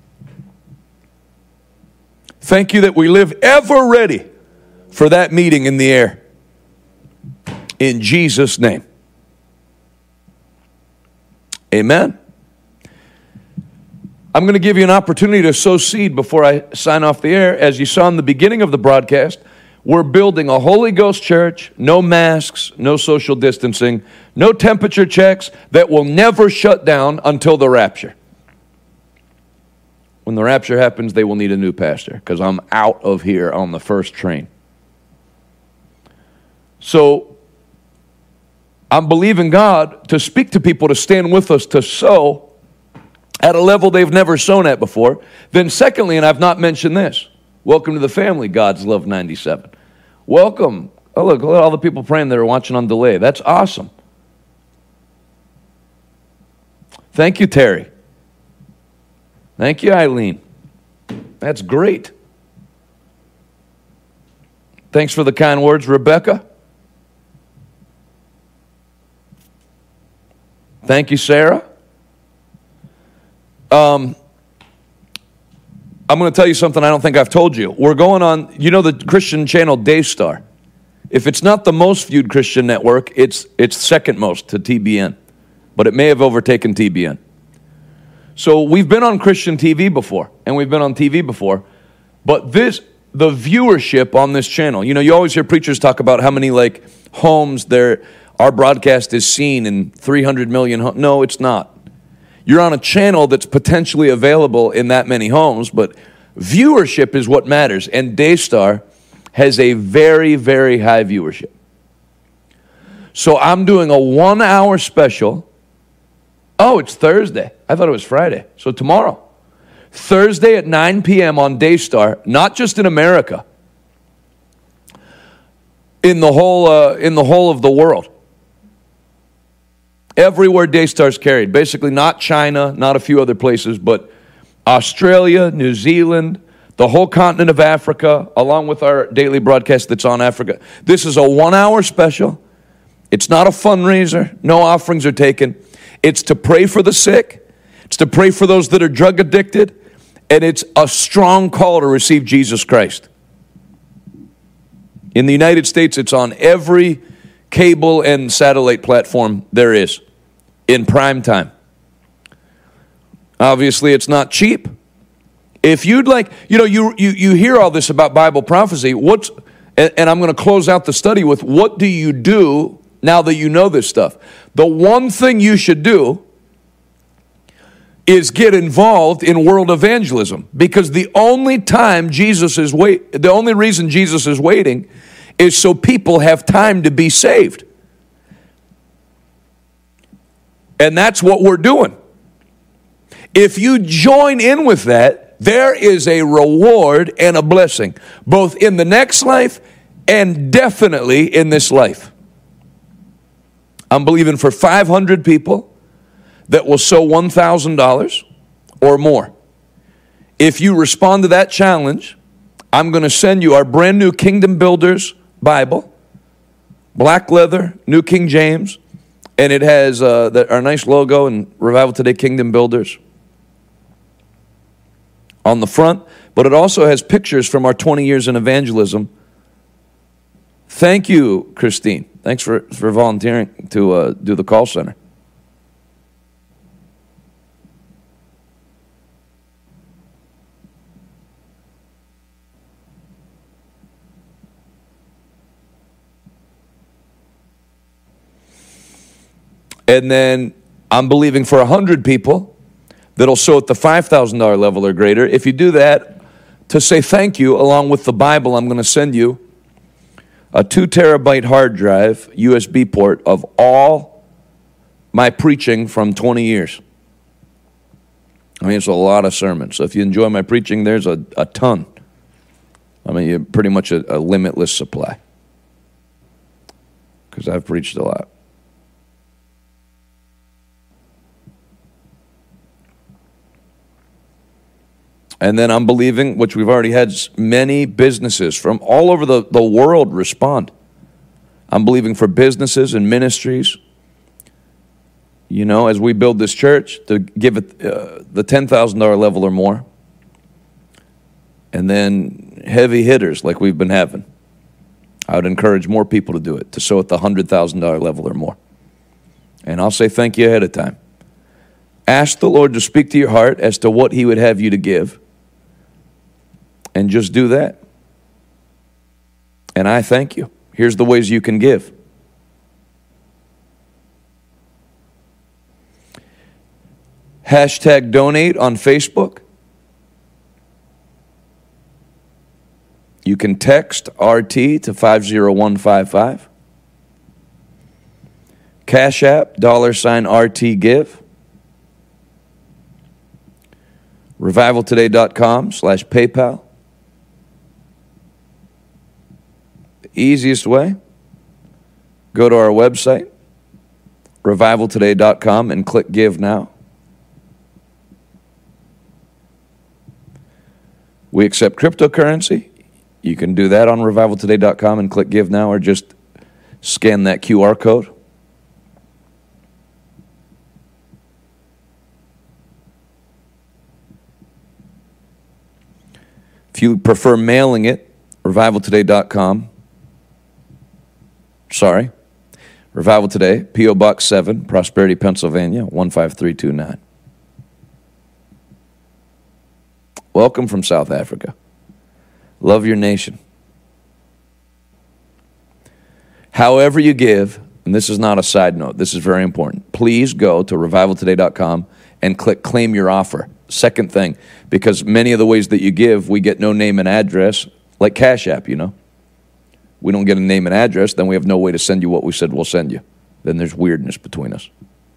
Thank you that we live ever ready for that meeting in the air. In Jesus' name. Amen. I'm going to give you an opportunity to sow seed before I sign off the air. As you saw in the beginning of the broadcast, we're building a Holy Ghost church, no masks, no social distancing, no temperature checks, that will never shut down until the rapture. When the rapture happens, they will need a new pastor because I'm out of here on the first train. So I'm believing God to speak to people to stand with us to sow at a level they've never sown at before. Then secondly, and I've not mentioned this, welcome to the family, God's Love 97. Welcome. Oh, look at all the people praying that are watching on delay. That's awesome. Thank you, Terry. Thank you, Eileen. That's great. Thanks for the kind words, Rebecca. Thank you, Sarah. I'm going to tell you something I don't think I've told you. We're going on, you know the Christian channel Daystar. If it's not the most viewed Christian network, it's second most to TBN. But it may have overtaken TBN. So we've been on Christian TV before, and we've been on TV before, but the viewership on this channel, you know, you always hear preachers talk about how many homes our broadcast is seen in 300 million homes. No, it's not. You're on a channel that's potentially available in that many homes, but viewership is what matters, and Daystar has a very, very high viewership. So I'm doing a 1-hour special. Oh, it's Thursday. I thought it was Friday. So tomorrow. Thursday at 9 p.m. on Daystar, not just in America, in the whole of the world. Everywhere Daystar's carried. Basically not China, not a few other places, but Australia, New Zealand, the whole continent of Africa, along with our daily broadcast that's on Africa. This is a 1-hour special. It's not a fundraiser. No offerings are taken. It's to pray for the sick. It's to pray for those that are drug addicted. And it's a strong call to receive Jesus Christ. In the United States, it's on every cable and satellite platform there is in prime time. Obviously, it's not cheap. If you'd like, you hear all this about Bible prophecy. And I'm going to close out the study with, what do you do now that you know this stuff? The one thing you should do is get involved in world evangelism, because the only reason Jesus is waiting is so people have time to be saved. And that's what we're doing. If you join in with that, there is a reward and a blessing, both in the next life and definitely in this life. I'm believing for 500 people that will sow $1,000 or more. If you respond to that challenge, I'm going to send you our brand new Kingdom Builders Bible, black leather, New King James, and it has our nice logo and Revival Today Kingdom Builders on the front, but it also has pictures from our 20 years in evangelism. Thank you, Christine. Thanks for volunteering to do the call center. And then I'm believing for 100 people that'll sow at the $5,000 level or greater. If you do that, to say thank you, along with the Bible, I'm going to send you a 2 terabyte hard drive, USB port, of all my preaching from 20 years. I mean, it's a lot of sermons. So if you enjoy my preaching, there's a ton. I mean, you're pretty much a limitless supply, because I've preached a lot. And then I'm believing, which we've already had many businesses from all over the world respond. I'm believing for businesses and ministries, as we build this church, to give it the $10,000 level or more. And then heavy hitters like we've been having. I would encourage more people to do it, to sow at the $100,000 level or more. And I'll say thank you ahead of time. Ask the Lord to speak to your heart as to what He would have you to give. And just do that. And I thank you. Here's the ways you can give. #donate on Facebook. You can text RT to 50155. Cash App, $RT give. RevivalToday.com/PayPal. Easiest way, go to our website, revivaltoday.com, and click Give Now. We accept cryptocurrency. You can do that on revivaltoday.com and click Give Now, or just scan that QR code. If you prefer mailing it, revivaltoday.com. Revival Today, P.O. Box 7, Prosperity, Pennsylvania, 15329. Welcome from South Africa. Love your nation. However you give, and this is not a side note, this is very important, please go to revivaltoday.com and click Claim Your Offer. Second thing, because many of the ways that you give, we get no name and address, like Cash App, We don't get a name and address, then we have no way to send you what we said we'll send you. Then there's weirdness between us.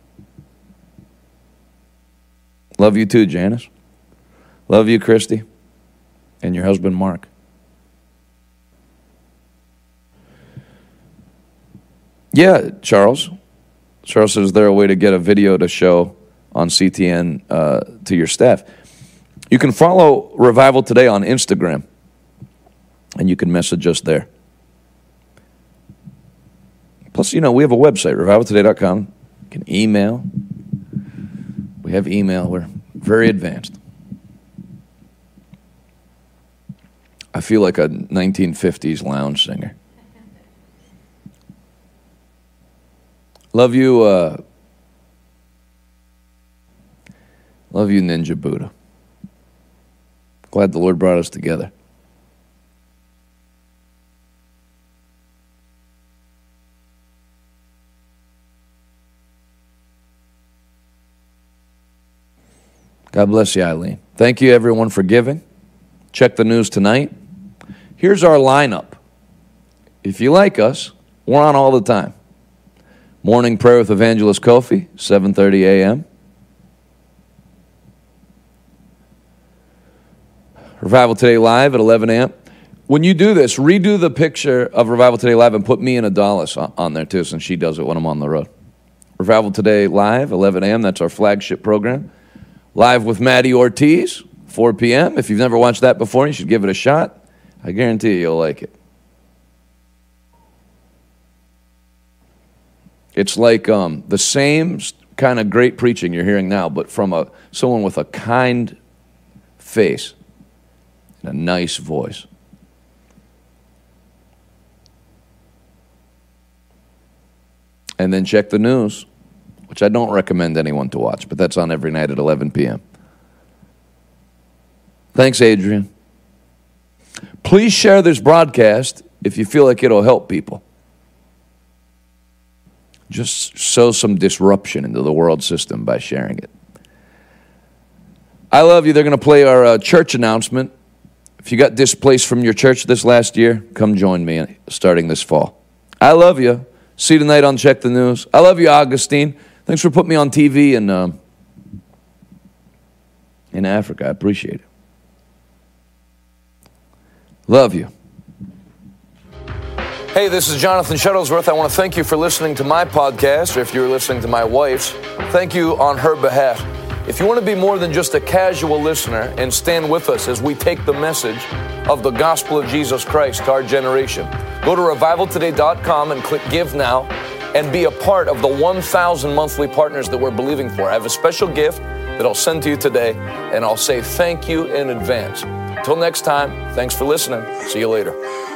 Love you too, Janice. Love you, Christy. And your husband, Mark. Yeah, Charles. Cheryl says, is there a way to get a video to show on CTN to your staff? You can follow Revival Today on Instagram, and you can message us there. Plus, we have a website, revivaltoday.com. You can email. We have email. We're very advanced. I feel like a 1950s lounge singer. Love you, Ninja Buddha. Glad the Lord brought us together. God bless you, Eileen. Thank you, everyone, for giving. Check the news tonight. Here's our lineup. If you like us, we're on all the time. Morning prayer with Evangelist Kofi, 7:30 a.m. Revival Today Live at 11 a.m. When you do this, redo the picture of Revival Today Live and put me and Adalis on there too, since she does it when I'm on the road. Revival Today Live, 11 a.m. That's our flagship program. Live with Maddie Ortiz, 4 p.m. If you've never watched that before, you should give it a shot. I guarantee you'll like it. It's like the same kind of great preaching you're hearing now, but from someone with a kind face and a nice voice. And then check the news, which I don't recommend anyone to watch, but that's on every night at 11 p.m. Thanks, Adrian. Please share this broadcast if you feel like it'll help people. Just sow some disruption into the world system by sharing it. I love you. They're going to play our church announcement. If you got displaced from your church this last year, come join me starting this fall. I love you. See you tonight on Check the News. I love you, Augustine. Thanks for putting me on TV in Africa. I appreciate it. Love you. Hey, this is Jonathan Shuttlesworth. I want to thank you for listening to my podcast, or if you're listening to my wife's, thank you on her behalf. If you want to be more than just a casual listener and stand with us as we take the message of the gospel of Jesus Christ to our generation, go to revivaltoday.com and click Give Now and be a part of the 1,000 monthly partners that we're believing for. I have a special gift that I'll send to you today, and I'll say thank you in advance. Until next time, thanks for listening. See you later.